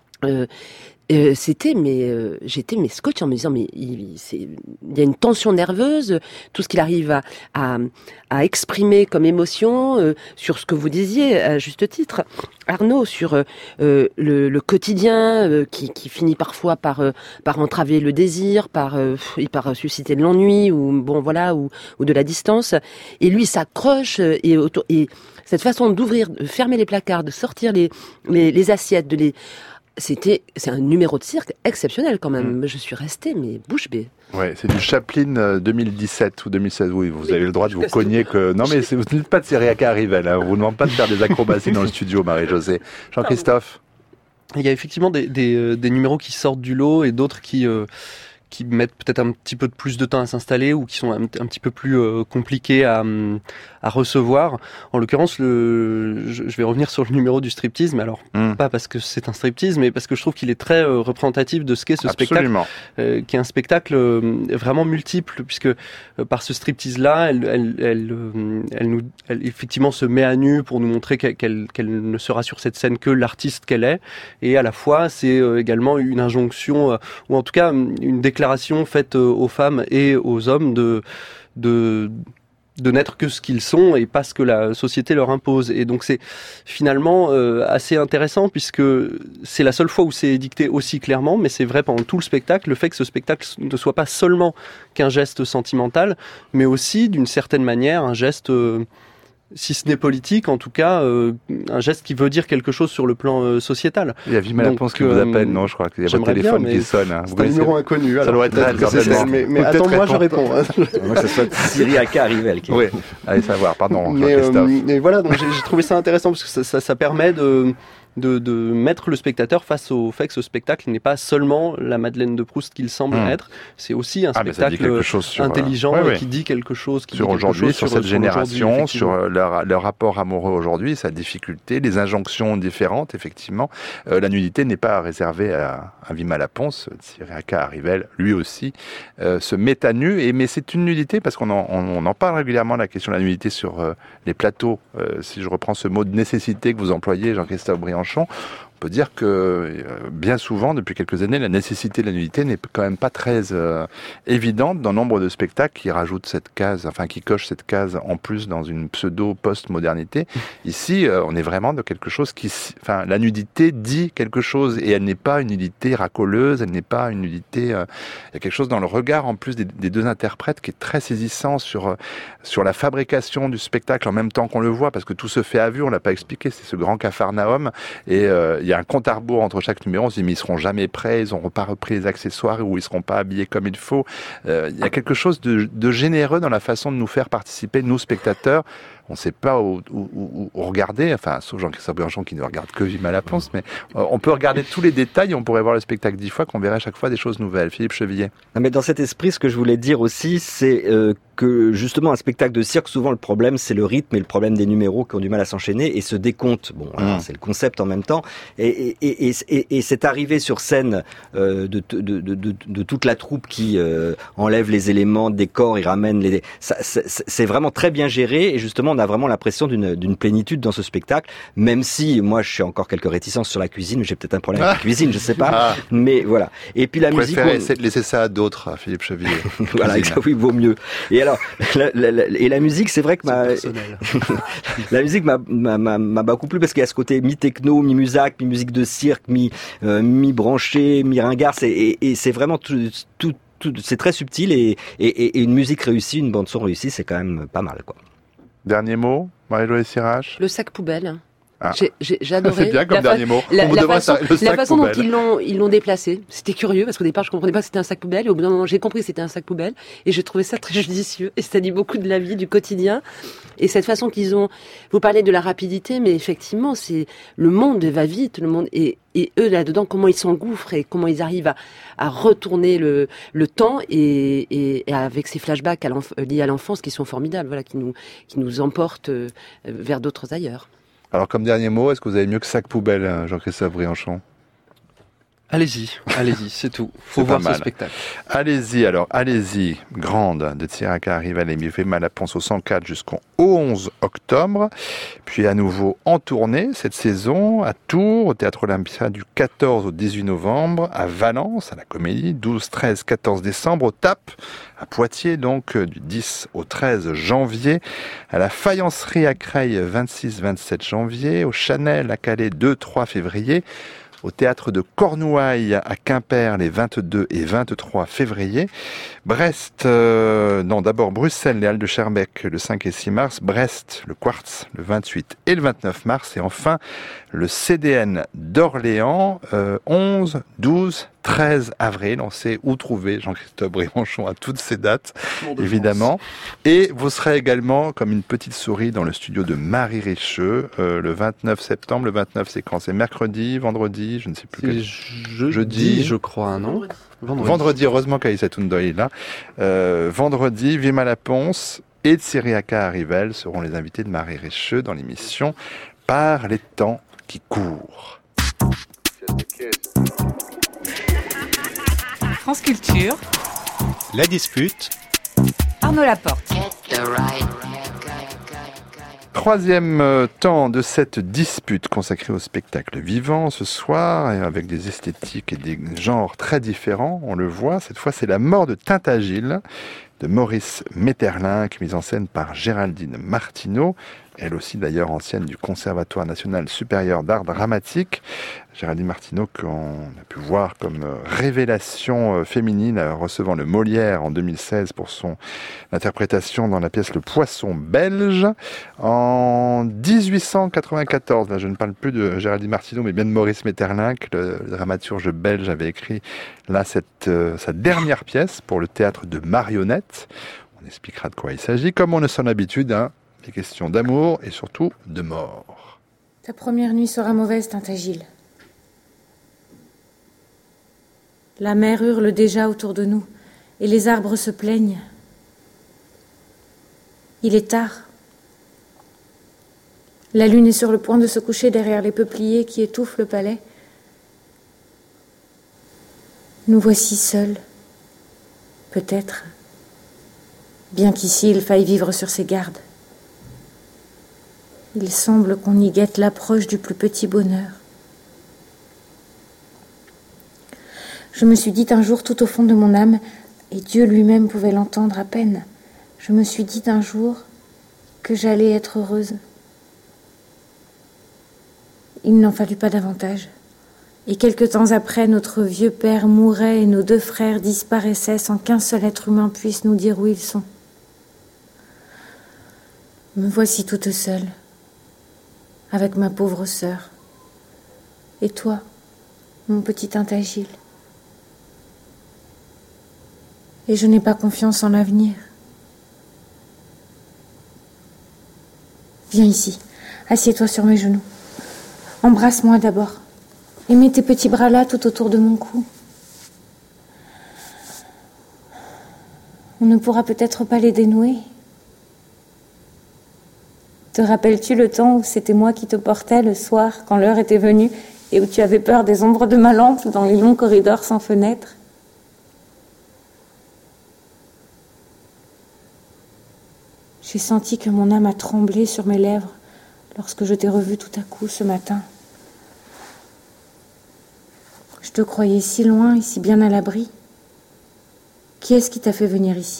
J'étais scotché en me disant il y a une tension nerveuse, tout ce qu'il arrive à exprimer comme émotion sur ce que vous disiez à juste titre, Arnaud, sur le quotidien qui finit parfois par entraver le désir, par susciter de l'ennui ou de la distance, et lui s'accroche et cette façon d'ouvrir, de fermer les placards, de sortir les assiettes, c'est un numéro de cirque exceptionnel quand même. Je suis restée bouche bée. Ouais, c'est du Chaplin 2017 ou 2016. Oui, vous avez le droit de vous cogner que... Non, mais vous n'êtes pas de Cyriaca Rivel. On vous demande pas de faire des acrobaties dans le studio, Marie-Josée. Jean-Christophe? Il y a effectivement des numéros qui sortent du lot et d'autres qui mettent peut-être un petit peu de plus de temps à s'installer ou qui sont un petit peu plus compliqués à recevoir. En l'occurrence, je vais revenir sur le numéro du striptease, mais alors pas parce que c'est un striptease, mais parce que je trouve qu'il est très représentatif de ce qu'est ce Absolument. spectacle, qui est un spectacle vraiment multiple, puisque par ce striptease-là, elle effectivement se met à nu pour nous montrer qu'elle ne sera sur cette scène que l'artiste qu'elle est, et à la fois c'est également une injonction, ou en tout cas une déclaration faite aux femmes et aux hommes de n'être que ce qu'ils sont et pas ce que la société leur impose. Et donc c'est finalement assez intéressant, puisque c'est la seule fois où c'est dicté aussi clairement, mais c'est vrai pendant tout le spectacle, le fait que ce spectacle ne soit pas seulement qu'un geste sentimental, mais aussi d'une certaine manière un geste... si ce n'est politique, en tout cas, un geste qui veut dire quelque chose sur le plan sociétal. Il y a Vimala Pons qui vous appelle, non? Je crois qu'il y a votre téléphone qui sonne. Hein. C'est un numéro inconnu. Ça doit être elle, certainement. Mais attends-moi, je réponds. Moi, que ce soit Cyriaca Rivel. Oui, allez savoir, pardon, Jean-Christophe. Mais voilà, donc j'ai trouvé ça intéressant, parce que ça permet de mettre le spectateur face au fait que ce spectacle n'est pas seulement la Madeleine de Proust qu'il semble être, c'est aussi un spectacle intelligent qui dit quelque chose. Sur aujourd'hui, sur cette génération, sur leur rapport amoureux aujourd'hui, sa difficulté, les injonctions différentes, effectivement. La nudité n'est pas réservée à Vima Laponce. Tsiriaka Arivel, lui aussi, se met à nu. Mais c'est une nudité, parce qu'on en parle régulièrement, la question de la nudité sur les plateaux. Si je reprends ce mot de nécessité que vous employez, Jean-Christophe Briançon, on peut dire que bien souvent, depuis quelques années, la nécessité de la nudité n'est quand même pas très évidente dans nombre de spectacles qui rajoutent cette case, qui cochent cette case en plus dans une pseudo-post-modernité. Ici, on est vraiment dans quelque chose la nudité dit quelque chose et elle n'est pas une nudité racoleuse, elle n'est pas une nudité... il y a quelque chose dans le regard en plus des deux interprètes qui est très saisissant sur la fabrication du spectacle en même temps qu'on le voit, parce que tout se fait à vue, on l'a pas expliqué, c'est ce grand capharnaüm et il y a un compte à rebours entre chaque numéro. On se dit mais ils seront jamais prêts, ils n'auront pas repris les accessoires ou ils seront pas habillés comme il faut. Il y a quelque chose de généreux dans la façon de nous faire participer, nous spectateurs. On ne sait pas où regarder, sauf Jean-Christophe Briançon qui ne regarde que Vima Laponce, mais on peut regarder tous les détails et on pourrait voir le spectacle 10 fois, qu'on verrait à chaque fois des choses nouvelles. Philippe Chevillier. Mais dans cet esprit, ce que je voulais dire aussi, c'est que justement un spectacle de cirque, souvent le problème c'est le rythme et le problème des numéros qui ont du mal à s'enchaîner et se décomptent. Bon, alors, c'est le concept en même temps. Et cette arrivée sur scène de toute la troupe qui enlève les éléments de décor, il ramène c'est vraiment très bien géré et justement on a vraiment l'impression d'une plénitude dans ce spectacle, même si moi je suis encore quelques réticences sur la cuisine, j'ai peut-être un problème avec la cuisine, je sais pas, mais voilà. Et puis la musique, essayer de laisser ça à d'autres, Philippe Chevillier. Voilà, oui, vaut mieux. Et alors, la musique, c'est vrai que la musique m'a beaucoup plu parce qu'il y a ce côté mi-techno, mi-musac, mi-musique de cirque, mi-branché, mi-ringard, et c'est vraiment tout, c'est très subtil et une musique réussie, une bande son réussie, c'est quand même pas mal, quoi. Dernier mot, Marie-Louise Sirache. Le sac poubelle. Ah. J'ai adoré. C'est bien comme dernier mot. La façon dont ils l'ont déplacé, c'était curieux parce qu'au départ je comprenais pas que c'était un sac poubelle et au bout d'un moment j'ai compris que c'était un sac poubelle et j'ai trouvé ça très judicieux et ça dit beaucoup de la vie, du quotidien et cette façon qu'ils ont. Vous parlez de la rapidité, mais effectivement c'est le monde va vite, le monde et eux là-dedans comment ils s'engouffrent et comment ils arrivent à retourner le temps et avec ces flashbacks liés à l'enfance qui sont formidables, voilà, qui nous emportent vers d'autres ailleurs. Alors, comme dernier mot, est-ce que vous avez mieux que sac poubelle, Jean-Christophe Briançon ? Allez-y, c'est tout. Faut voir ce spectacle. Allez-y, Grande, de Tsiriaka Arivel et Vima Laponce au 104 jusqu'au 11 octobre. Puis à nouveau en tournée cette saison, à Tours, au Théâtre Olympia du 14 au 18 novembre, à Valence, à la Comédie, 12, 13, 14 décembre, au TAP, à Poitiers, donc du 10 au 13 janvier, à la Faïencerie à Creil, 26, 27 janvier, au Chanel à Calais, 2, 3 février, au Théâtre de Cornouailles à Quimper les 22 et 23 février. Brest, d'abord Bruxelles, les Halles de Schaerbeek le 5 et 6 mars. Brest, le Quartz, le 28 et le 29 mars. Et enfin, le CDN d'Orléans, 11, 12, 13 avril. On sait où trouver Jean-Christophe Briançon à toutes ces dates, évidemment. Et vous serez également comme une petite souris dans le studio de Marie Richeux, le 29 septembre. Le 29, c'est quand ? C'est mercredi, vendredi, je ne sais plus. Jeudi, je crois, non ? Vendredi, heureusement qu'Aïssa Toundoy est là. Vendredi, Vima Laponce et Tsiriaka Arivel seront les invités de Marie Richeux dans l'émission Par les temps qui courent. France Culture. La dispute. Arnaud Laporte. Troisième temps de cette dispute consacrée au spectacle vivant ce soir, et avec des esthétiques et des genres très différents, on le voit. Cette fois, c'est La mort de Tintagiles, de Maurice Maeterlinck, mise en scène par Géraldine Martineau, elle aussi d'ailleurs ancienne du Conservatoire national supérieur d'art dramatique. Géraldine Martineau, qu'on a pu voir comme révélation féminine, recevant le Molière en 2016 pour son interprétation dans la pièce Le Poisson belge. En 1894, là je ne parle plus de Géraldine Martineau, mais bien de Maurice Maeterlinck, le dramaturge belge, avait écrit là sa dernière pièce pour le théâtre de marionnettes. On expliquera de quoi il s'agit. Comme on a son habitude, des questions d'amour et surtout de mort. Ta première nuit sera mauvaise, Tintagile. La mer hurle déjà autour de nous, et les arbres se plaignent. Il est tard. La lune est sur le point de se coucher derrière les peupliers qui étouffent le palais. Nous voici seuls, peut-être, bien qu'ici il faille vivre sur ses gardes. Il semble qu'on y guette l'approche du plus petit bonheur. Je me suis dit un jour tout au fond de mon âme, et Dieu lui-même pouvait l'entendre à peine, je me suis dit un jour que j'allais être heureuse. Il n'en fallut pas davantage. Et quelque temps après, notre vieux père mourait et nos 2 frères disparaissaient sans qu'un seul être humain puisse nous dire où ils sont. Me voici toute seule, avec ma pauvre sœur. Et toi, mon petit Tintagile. Et je n'ai pas confiance en l'avenir. Viens ici, assieds-toi sur mes genoux. Embrasse-moi d'abord, et mets tes petits bras là tout autour de mon cou. On ne pourra peut-être pas les dénouer. Te rappelles-tu le temps où c'était moi qui te portais le soir, quand l'heure était venue, et où tu avais peur des ombres de ma lampe dans les longs corridors sans fenêtre ? J'ai senti que mon âme a tremblé sur mes lèvres lorsque je t'ai revu tout à coup ce matin. Je te croyais si loin et si bien à l'abri. Qui est-ce qui t'a fait venir ici ?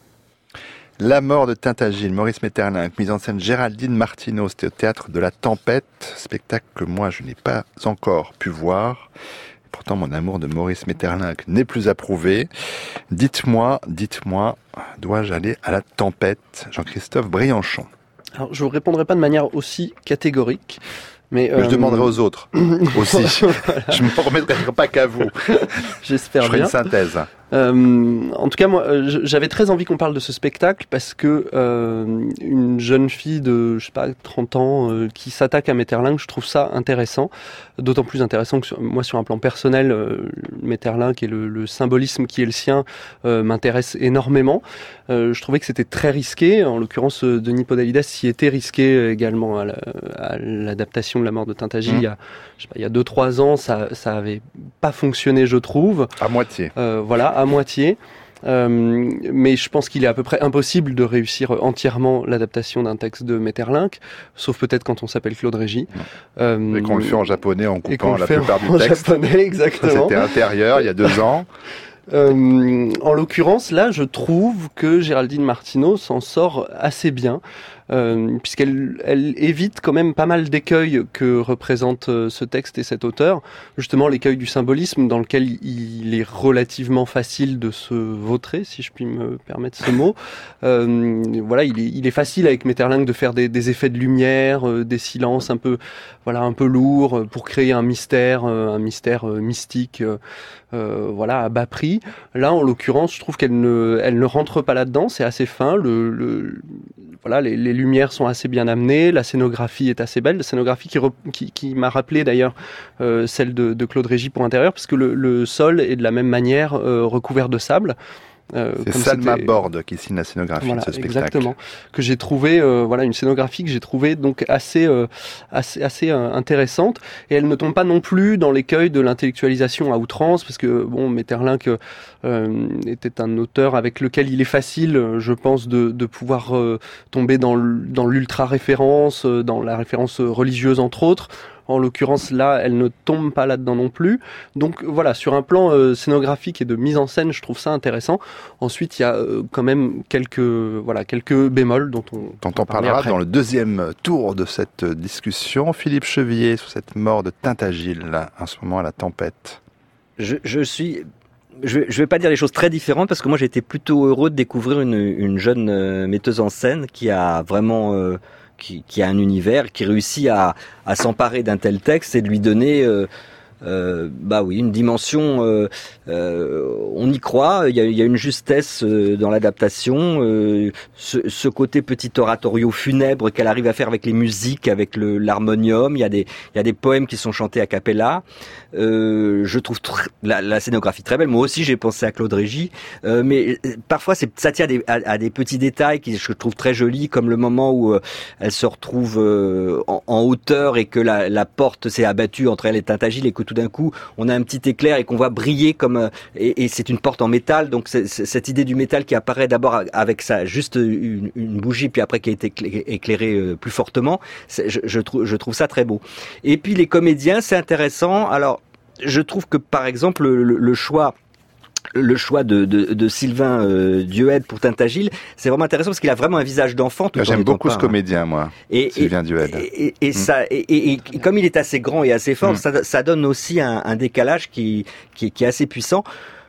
La mort de Tintagile, Maurice Maeterlinck, mise en scène Géraldine Martineau, c'était au Théâtre de la Tempête, spectacle que moi je n'ai pas encore pu voir. Pourtant mon amour de Maurice Maeterlinck n'est plus approuvé. Dites-moi, dois-je aller à la Tempête ? Jean-Christophe Briançon. Alors, je ne vous répondrai pas de manière aussi catégorique. Mais je demanderai aux autres aussi. Voilà. Je ne me remettrai pas qu'à vous. J'espère bien. Je ferai une synthèse. En tout cas, moi, j'avais très envie qu'on parle de ce spectacle parce que une jeune fille de, 30 ans qui s'attaque à Maeterlinck, je trouve ça intéressant. D'autant plus intéressant que moi, sur un plan personnel, Maeterlinck et le symbolisme qui est le sien m'intéresse énormément. Je trouvais que c'était très risqué. En l'occurrence, Denis Podalides s'y était risqué également à l'adaptation de La mort de Tintagile. Il y a 2-3 ans, ça avait pas fonctionné, je trouve. À moitié. Voilà, à moitié. Mais je pense qu'il est à peu près impossible de réussir entièrement l'adaptation d'un texte de Maeterlinck, sauf peut-être quand on s'appelle Claude Régis. Et qu'on le fait en japonais en coupant la plupart du texte. Japonais, exactement. C'était intérieur il y a 2 ans. En l'occurrence, là, je trouve que Géraldine Martineau s'en sort assez bien, puisqu'elle évite quand même pas mal d'écueils que représente ce texte et cet auteur. Justement, l'écueil du symbolisme, dans lequel il est relativement facile de se vautrer, si je puis me permettre ce mot. Voilà, il est facile avec Maeterlinck de faire des effets de lumière, des silences un peu lourds, pour créer un mystère mystique. Voilà, à bas prix. Là, en l'occurrence, je trouve qu'elle ne rentre pas là-dedans. C'est assez fin. Voilà, les lumières sont assez bien amenées. La scénographie est assez belle. La scénographie qui m'a rappelé d'ailleurs celle de Claude Régis pour Intérieur, parce que le sol est de la même manière recouvert de sable. C'est Salma Borde qui signe la scénographie de ce spectacle. Exactement. Que j'ai trouvé, une scénographie que j'ai trouvée donc assez intéressante. Et elle ne tombe pas non plus dans l'écueil de l'intellectualisation à outrance, parce que Maeterlinck était un auteur avec lequel il est facile, je pense, de pouvoir tomber dans l'ultra référence, dans la référence religieuse entre autres. En l'occurrence, là, elle ne tombe pas là-dedans non plus. Donc voilà, sur un plan scénographique et de mise en scène, je trouve ça intéressant. Ensuite, il y a quand même quelques bémols dont on parlera après. Dans le deuxième tour de cette discussion. Philippe Chevillier, sur cette mort de Tintagile, là, en ce moment à la Tempête. Je vais pas dire les choses très différentes, parce que moi j'ai été plutôt heureux de découvrir une jeune metteuse en scène qui a vraiment qui a un univers, qui réussit à s'emparer d'un tel texte et de lui donner Bah oui, une dimension, on y croit, il y a une justesse dans l'adaptation, ce côté petit oratorio funèbre qu'elle arrive à faire avec les musiques, avec l'harmonium, il y a des poèmes qui sont chantés a cappella. Je trouve la scénographie très belle. Moi aussi, j'ai pensé à Claude Régis, mais parfois ça tient à des petits détails que je trouve très jolis, comme le moment où elle se retrouve en hauteur et que la porte s'est abattue entre elle et Tintagil et que tout d'un coup on a un petit éclair et qu'on voit briller comme et c'est une porte en métal. Donc c'est cette idée du métal qui apparaît d'abord avec ça, juste une bougie, puis après qui a été éclairée plus fortement. Je trouve ça très beau. Et puis les comédiens, c'est intéressant. Alors je trouve que par exemple le choix de Sylvain Duhed pour Tintagil, c'est vraiment intéressant parce qu'il a vraiment un visage d'enfant. J'aime beaucoup ce comédien, moi, Sylvain Duhed. Et comme il est assez grand et assez fort, ça donne aussi un décalage qui est assez puissant.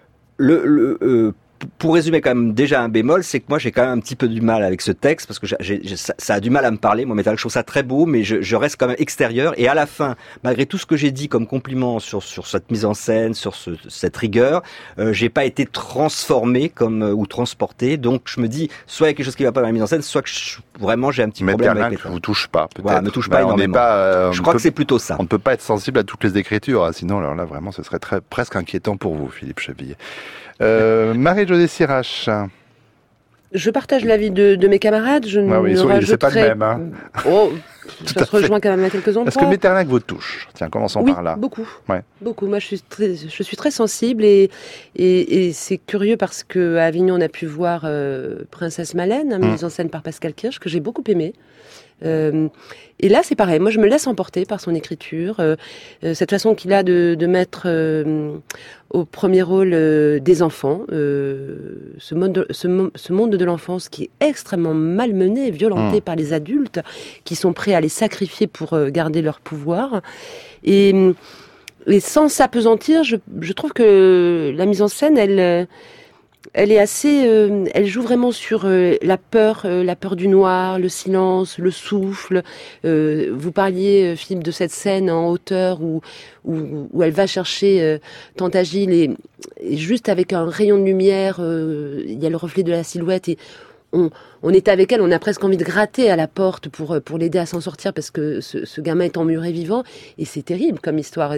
Pour résumer quand même déjà un bémol, c'est que moi j'ai quand même un petit peu du mal avec ce texte parce que ça a du mal à me parler. Moi, je trouve ça très beau, mais je reste quand même extérieur. Et à la fin, malgré tout ce que j'ai dit comme compliment sur cette mise en scène, sur cette rigueur, j'ai pas été transformé ou transporté. Donc je me dis, soit il y a quelque chose qui va pas dans la mise en scène, soit que vraiment j'ai un petit problème avec les textes. Vous touche pas, peut-être. Voilà, me touche pas énormément. Je crois que c'est plutôt ça. On ne peut pas être sensible à toutes les écritures, hein, sinon alors là vraiment ce serait presque inquiétant pour vous, Philippe Chevillier. Marie-Josée Sirache. Je partage l'avis de mes camarades. Je c'est pas le même. Hein. Ça se rejoint quand même à quelques endroits. Est-ce que Maeterlinck vous touche ? Tiens, commençons par là. Beaucoup. Ouais. Beaucoup. Moi, je suis très sensible et c'est curieux parce que à Avignon, on a pu voir Princesse Malène, mise en scène par Pascal Kirsch, que j'ai beaucoup aimé. Et là, c'est pareil. Moi, je me laisse emporter par son écriture, cette façon qu'il a de mettre au premier rôle des enfants, ce monde de l'enfance qui est extrêmement malmené, violenté par les adultes qui sont prêts à les sacrifier pour garder leur pouvoir. Et sans s'apesantir, je trouve que la mise en scène, elle est assez, elle joue vraiment sur la peur du noir, le silence, le souffle. Vous parliez, Philippe, de cette scène en hauteur où elle va chercher Tintagil et juste avec un rayon de lumière, il y a le reflet de la silhouette et on est avec elle, on a presque envie de gratter à la porte pour l'aider à s'en sortir parce que ce gamin est emmuré vivant et c'est terrible comme histoire.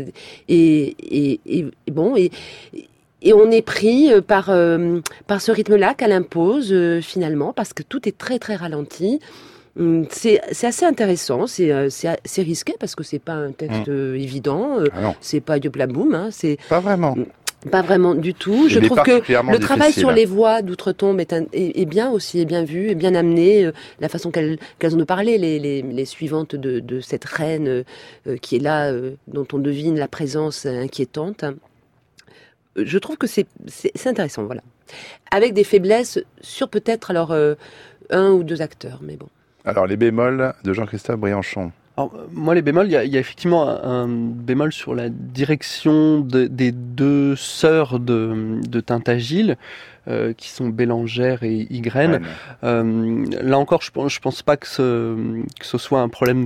Et on est pris par ce rythme-là qu'elle impose finalement, parce que tout est très très ralenti. C'est assez intéressant, c'est risqué parce que c'est pas un texte évident, c'est pas Diop la boum, hein, c'est pas vraiment. Pas vraiment du tout. Je trouve que le travail sur les voix d'outre-tombe est bien aussi, est bien vu, est bien amené. La façon qu'elles ont de parler, les suivantes de cette reine qui est là, dont on devine la présence inquiétante. Je trouve que c'est intéressant, voilà. Avec des faiblesses sur peut-être alors un ou deux acteurs, mais bon. Alors les bémols de Jean-Christophe Briançon. Alors, moi, les bémols, il y a effectivement un bémol sur la direction des deux sœurs de Tintagil, qui sont Bélangère et Ygraine. Là encore, je pense pas que ce soit un problème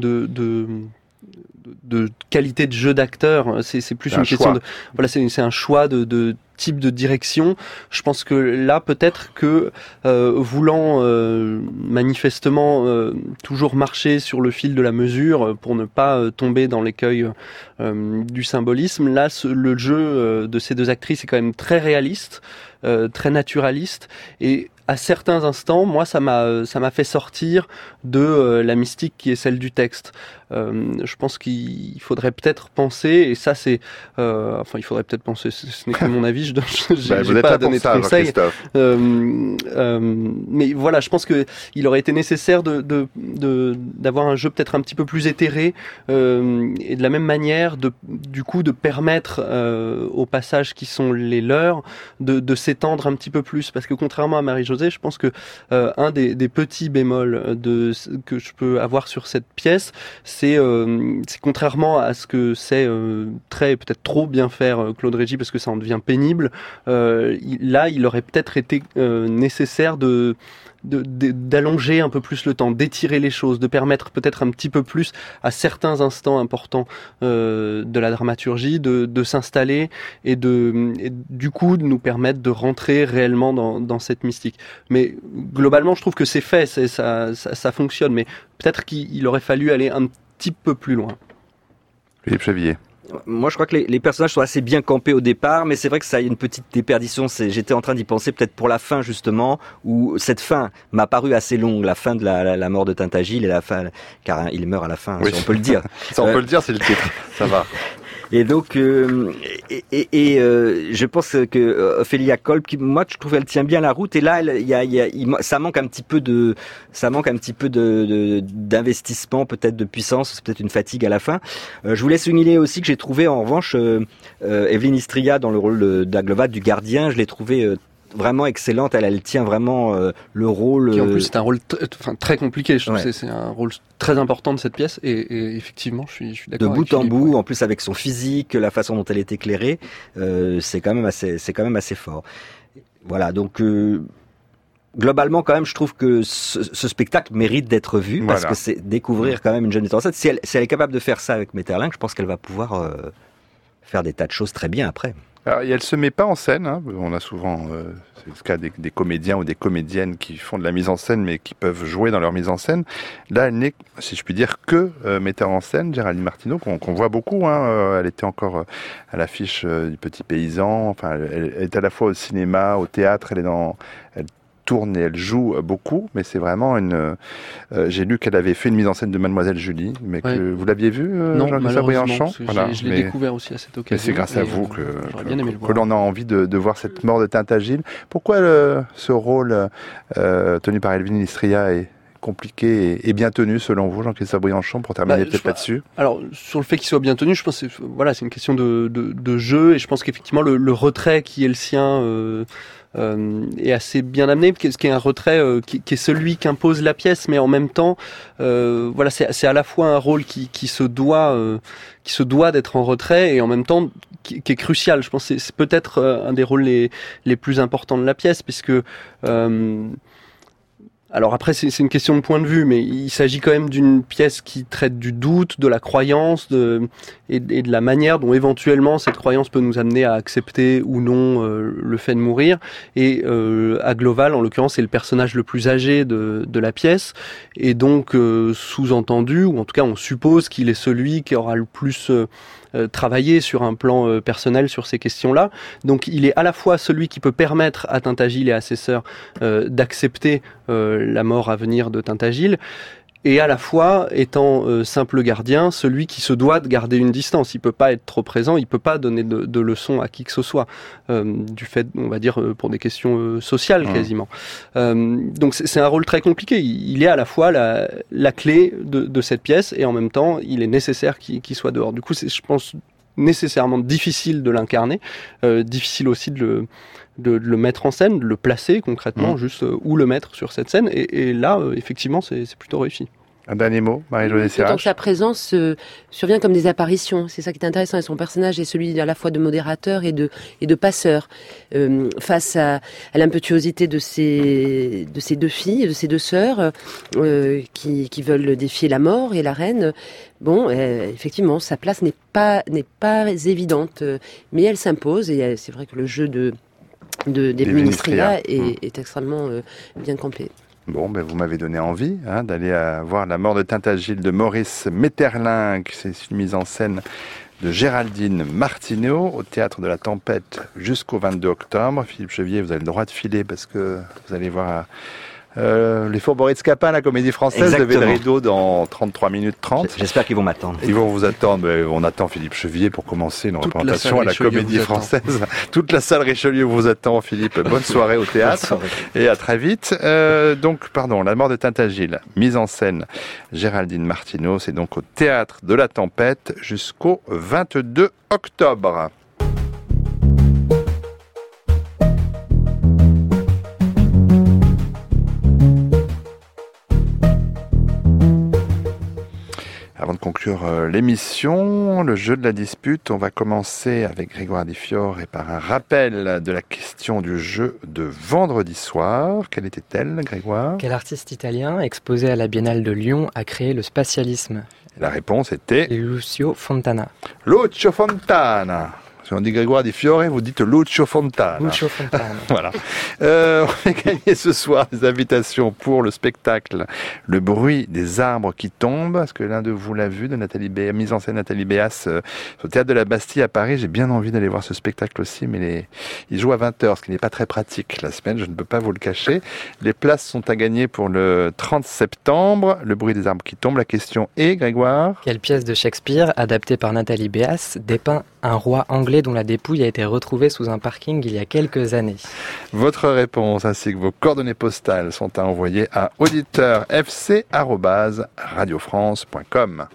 de qualité de jeu d'acteur, c'est plus une question de c'est un choix de type de direction. Je pense que là peut-être que voulant manifestement toujours marcher sur le fil de la mesure pour ne pas tomber dans l'écueil du symbolisme, là le jeu de ces deux actrices est quand même très réaliste, très naturaliste et à certains instants, moi, ça m'a fait sortir de la mystique qui est celle du texte. Je pense qu'il faudrait peut-être penser, et ça c'est, il faudrait peut-être penser, ce n'est que mon avis, j'ai pas à donner de conseils. Mais voilà, je pense que il aurait été nécessaire d'avoir un jeu peut-être un petit peu plus éthéré, et de la même manière, du coup, de permettre aux passages qui sont les leurs de s'étendre un petit peu plus, parce que contrairement à Marie-Josée, je pense que un des petits bémols que je peux avoir sur cette pièce, c'est contrairement à ce que c'est peut-être trop bien faire Claude Régis, parce que ça en devient pénible. Là, il aurait peut-être été nécessaire d'allonger un peu plus le temps, d'étirer les choses, de permettre peut-être un petit peu plus à certains instants importants de la dramaturgie de s'installer et du coup de nous permettre de rentrer réellement dans cette mystique. Mais globalement, je trouve que c'est fait, ça fonctionne, mais peut-être qu'il aurait fallu aller un petit peu plus loin. Philippe Chevillier. Moi, je crois que les personnages sont assez bien campés au départ, mais c'est vrai que ça a une petite déperdition. J'étais en train d'y penser peut-être pour la fin, justement, où cette fin m'a paru assez longue, la fin de la mort de Tintagil et la fin, car il meurt à la fin, oui. si on peut le dire. Ça, on peut le dire, c'est le titre. Ça va. Et donc, je pense que Ophélia Kolb, moi, je trouve elle tient bien la route. Et là, ça manque un petit peu d'investissement, peut-être de puissance, c'est peut-être une fatigue à la fin. Je voulais souligner aussi que j'ai trouvé, en revanche, Evelyne Istria dans le rôle d'Aglova, du gardien, je l'ai trouvé vraiment excellente, elle tient vraiment le rôle. Qui en plus c'est un rôle très compliqué, je trouve que c'est un rôle très important de cette pièce et effectivement je suis d'accord. De bout en bout, en plus avec son physique, la façon dont elle est éclairée, c'est quand même assez fort. Voilà, donc globalement quand même je trouve que ce spectacle mérite d'être vu parce que c'est découvrir quand même une jeune metteuse en scène. Si elle est capable de faire ça avec Maeterlinck, je pense qu'elle va pouvoir faire des tas de choses très bien après. Alors, elle se met pas en scène, hein. On a souvent, c'est le cas des comédiens ou des comédiennes qui font de la mise en scène mais qui peuvent jouer dans leur mise en scène. Là, elle n'est, si je puis dire, que metteur en scène, Géraldine Martineau, qu'on voit beaucoup, hein. Elle était encore à l'affiche du Petit Paysan, enfin, elle est à la fois au cinéma, au théâtre, elle tourne et elle joue beaucoup, mais c'est vraiment j'ai lu qu'elle avait fait une mise en scène de Mademoiselle Julie, mais que vous l'aviez vu, non, Jean-Christophe Briançon. Voilà, je l'ai découvert aussi à cette occasion. Mais c'est grâce à vous que l'on a envie de voir cette mort de Tintagil. Pourquoi ce rôle tenu par Evelyne Istria est compliqué et bien tenu selon vous, Jean-Christophe Briançon, pour terminer peut-être là-dessus? Alors, sur le fait qu'il soit bien tenu, je pense que c'est une question de jeu, et je pense qu'effectivement le retrait qui est le sien est assez bien amené, ce qui est un retrait qui est celui qu'impose la pièce, mais en même temps, c'est à la fois un rôle qui se doit d'être en retrait et en même temps qui est crucial. Je pense que c'est peut-être un des rôles les plus importants de la pièce, puisque alors après, c'est une question de point de vue, mais il s'agit quand même d'une pièce qui traite du doute, de la croyance, et de la manière dont éventuellement cette croyance peut nous amener à accepter ou non le fait de mourir. Et Agloval, en l'occurrence, c'est le personnage le plus âgé de la pièce, et donc sous-entendu, ou en tout cas on suppose qu'il est celui qui aura le plus travailler sur un plan personnel sur ces questions-là. Donc il est à la fois celui qui peut permettre à Tintagil et à ses sœurs d'accepter la mort à venir de Tintagil, et à la fois, étant simple gardien, celui qui se doit de garder une distance. Il peut pas être trop présent, il peut pas donner de leçons à qui que ce soit, du fait, on va dire, pour des questions sociales quasiment. Donc c'est un rôle très compliqué. Il est à la fois la clé de cette pièce, et en même temps, il est nécessaire qu'il soit dehors. Du coup, c'est, je pense, nécessairement difficile de l'incarner, difficile aussi de le mettre en scène, de le placer concrètement, juste où le mettre sur cette scène, et là, effectivement, c'est plutôt réussi. Un dernier mot, Marie-Josée Sirach. D'autant que sa présence survient comme des apparitions. C'est ça qui est intéressant. Et son personnage est celui à la fois de modérateur et de passeur. Face à l'impétuosité de ses deux filles, de ses deux sœurs, qui veulent défier la mort et la reine. Bon, effectivement, sa place n'est pas évidente, mais elle s'impose, et c'est vrai que le jeu d'Evelyne Istria est extrêmement bien campé. Bon, vous m'avez donné envie d'aller voir La mort de Tintagil de Maurice Maeterlinck. C'est une mise en scène de Géraldine Martineau au Théâtre de la Tempête jusqu'au 22 octobre. Philippe Chevillier, vous avez le droit de filer parce que vous allez voir les Fourberies de Scapin, la Comédie Française. Lever le rideau dans 33 minutes 30. J'espère qu'ils vont m'attendre. Ils vont vous attendre. On attend Philippe Chevillier pour commencer une représentation à la Comédie Française. Toute la salle Richelieu vous attend, Philippe. Bonne soirée au théâtre et à très vite. La mort de Tintagil, mise en scène Géraldine Martineau. C'est donc au Théâtre de la Tempête jusqu'au 22 octobre. Avant avant de conclure l'émission, le jeu de la dispute. On va commencer avec Grégoire Di Fiore et par un rappel de la question du jeu de vendredi soir. Quelle était-elle, Grégoire ? Quel artiste italien exposé à la Biennale de Lyon a créé le spatialisme ? Et la réponse était Lucio Fontana. Lucio Fontana. Si on dit Grégoire Di Fiore, vous dites Lucio Fontana. Lucio Fontana. Voilà. On va gagner ce soir des invitations pour le spectacle Le bruit des arbres qui tombent. Est-ce que l'un de vous l'a vu, de mise en scène Nathalie Béas au Théâtre de la Bastille à Paris? J'ai bien envie d'aller voir ce spectacle aussi, mais il joue à 20h, ce qui n'est pas très pratique la semaine, je ne peux pas vous le cacher. Les places sont à gagner pour le 30 septembre. Le bruit des arbres qui tombent. La question est, Grégoire? Quelle pièce de Shakespeare, adaptée par Nathalie Béas, dépeint un roi anglais dont la dépouille a été retrouvée sous un parking il y a quelques années? Votre réponse ainsi que vos coordonnées postales sont à envoyer à auditeur@radiofrance.com.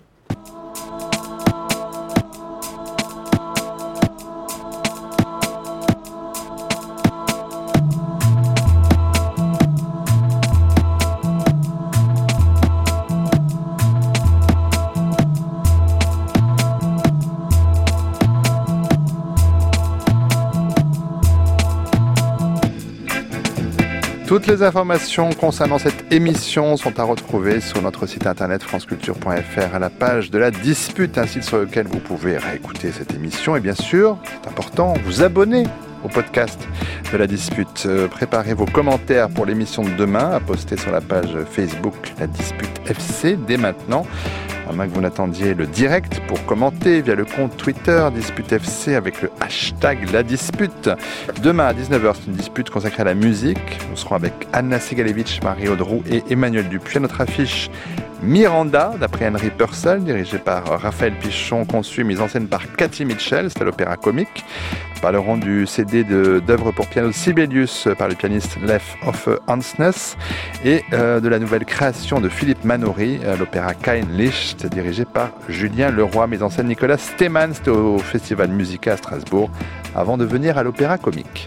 Toutes les informations concernant cette émission sont à retrouver sur notre site internet franceculture.fr à la page de la dispute, un site sur lequel vous pouvez réécouter cette émission et bien sûr, c'est important, vous abonner au podcast de la dispute. Préparez vos commentaires pour l'émission de demain à poster sur la page Facebook La Dispute FC dès maintenant. À moins que vous n'attendiez le direct pour commenter via le compte Twitter Dispute FC avec le hashtag La Dispute. Demain à 19h, c'est une dispute consacrée à la musique. Nous serons avec Anna Sigalevitch, Marie Audroux et Emmanuel Dupuis. À notre affiche Miranda, d'après Henry Purcell, dirigé par Raphaël Pichon, conçu et mise en scène par Cathy Mitchell, c'est à l'Opéra Comique. Nous parlerons du CD d'œuvres pour piano Sibelius par le pianiste Leif Hansness et de la nouvelle création de Philippe Manoury, l'opéra Kein Licht, dirigé par Julien Leroy, mise en scène Nicolas Stemann. C'était au Festival Musica à Strasbourg avant de venir à l'Opéra Comique.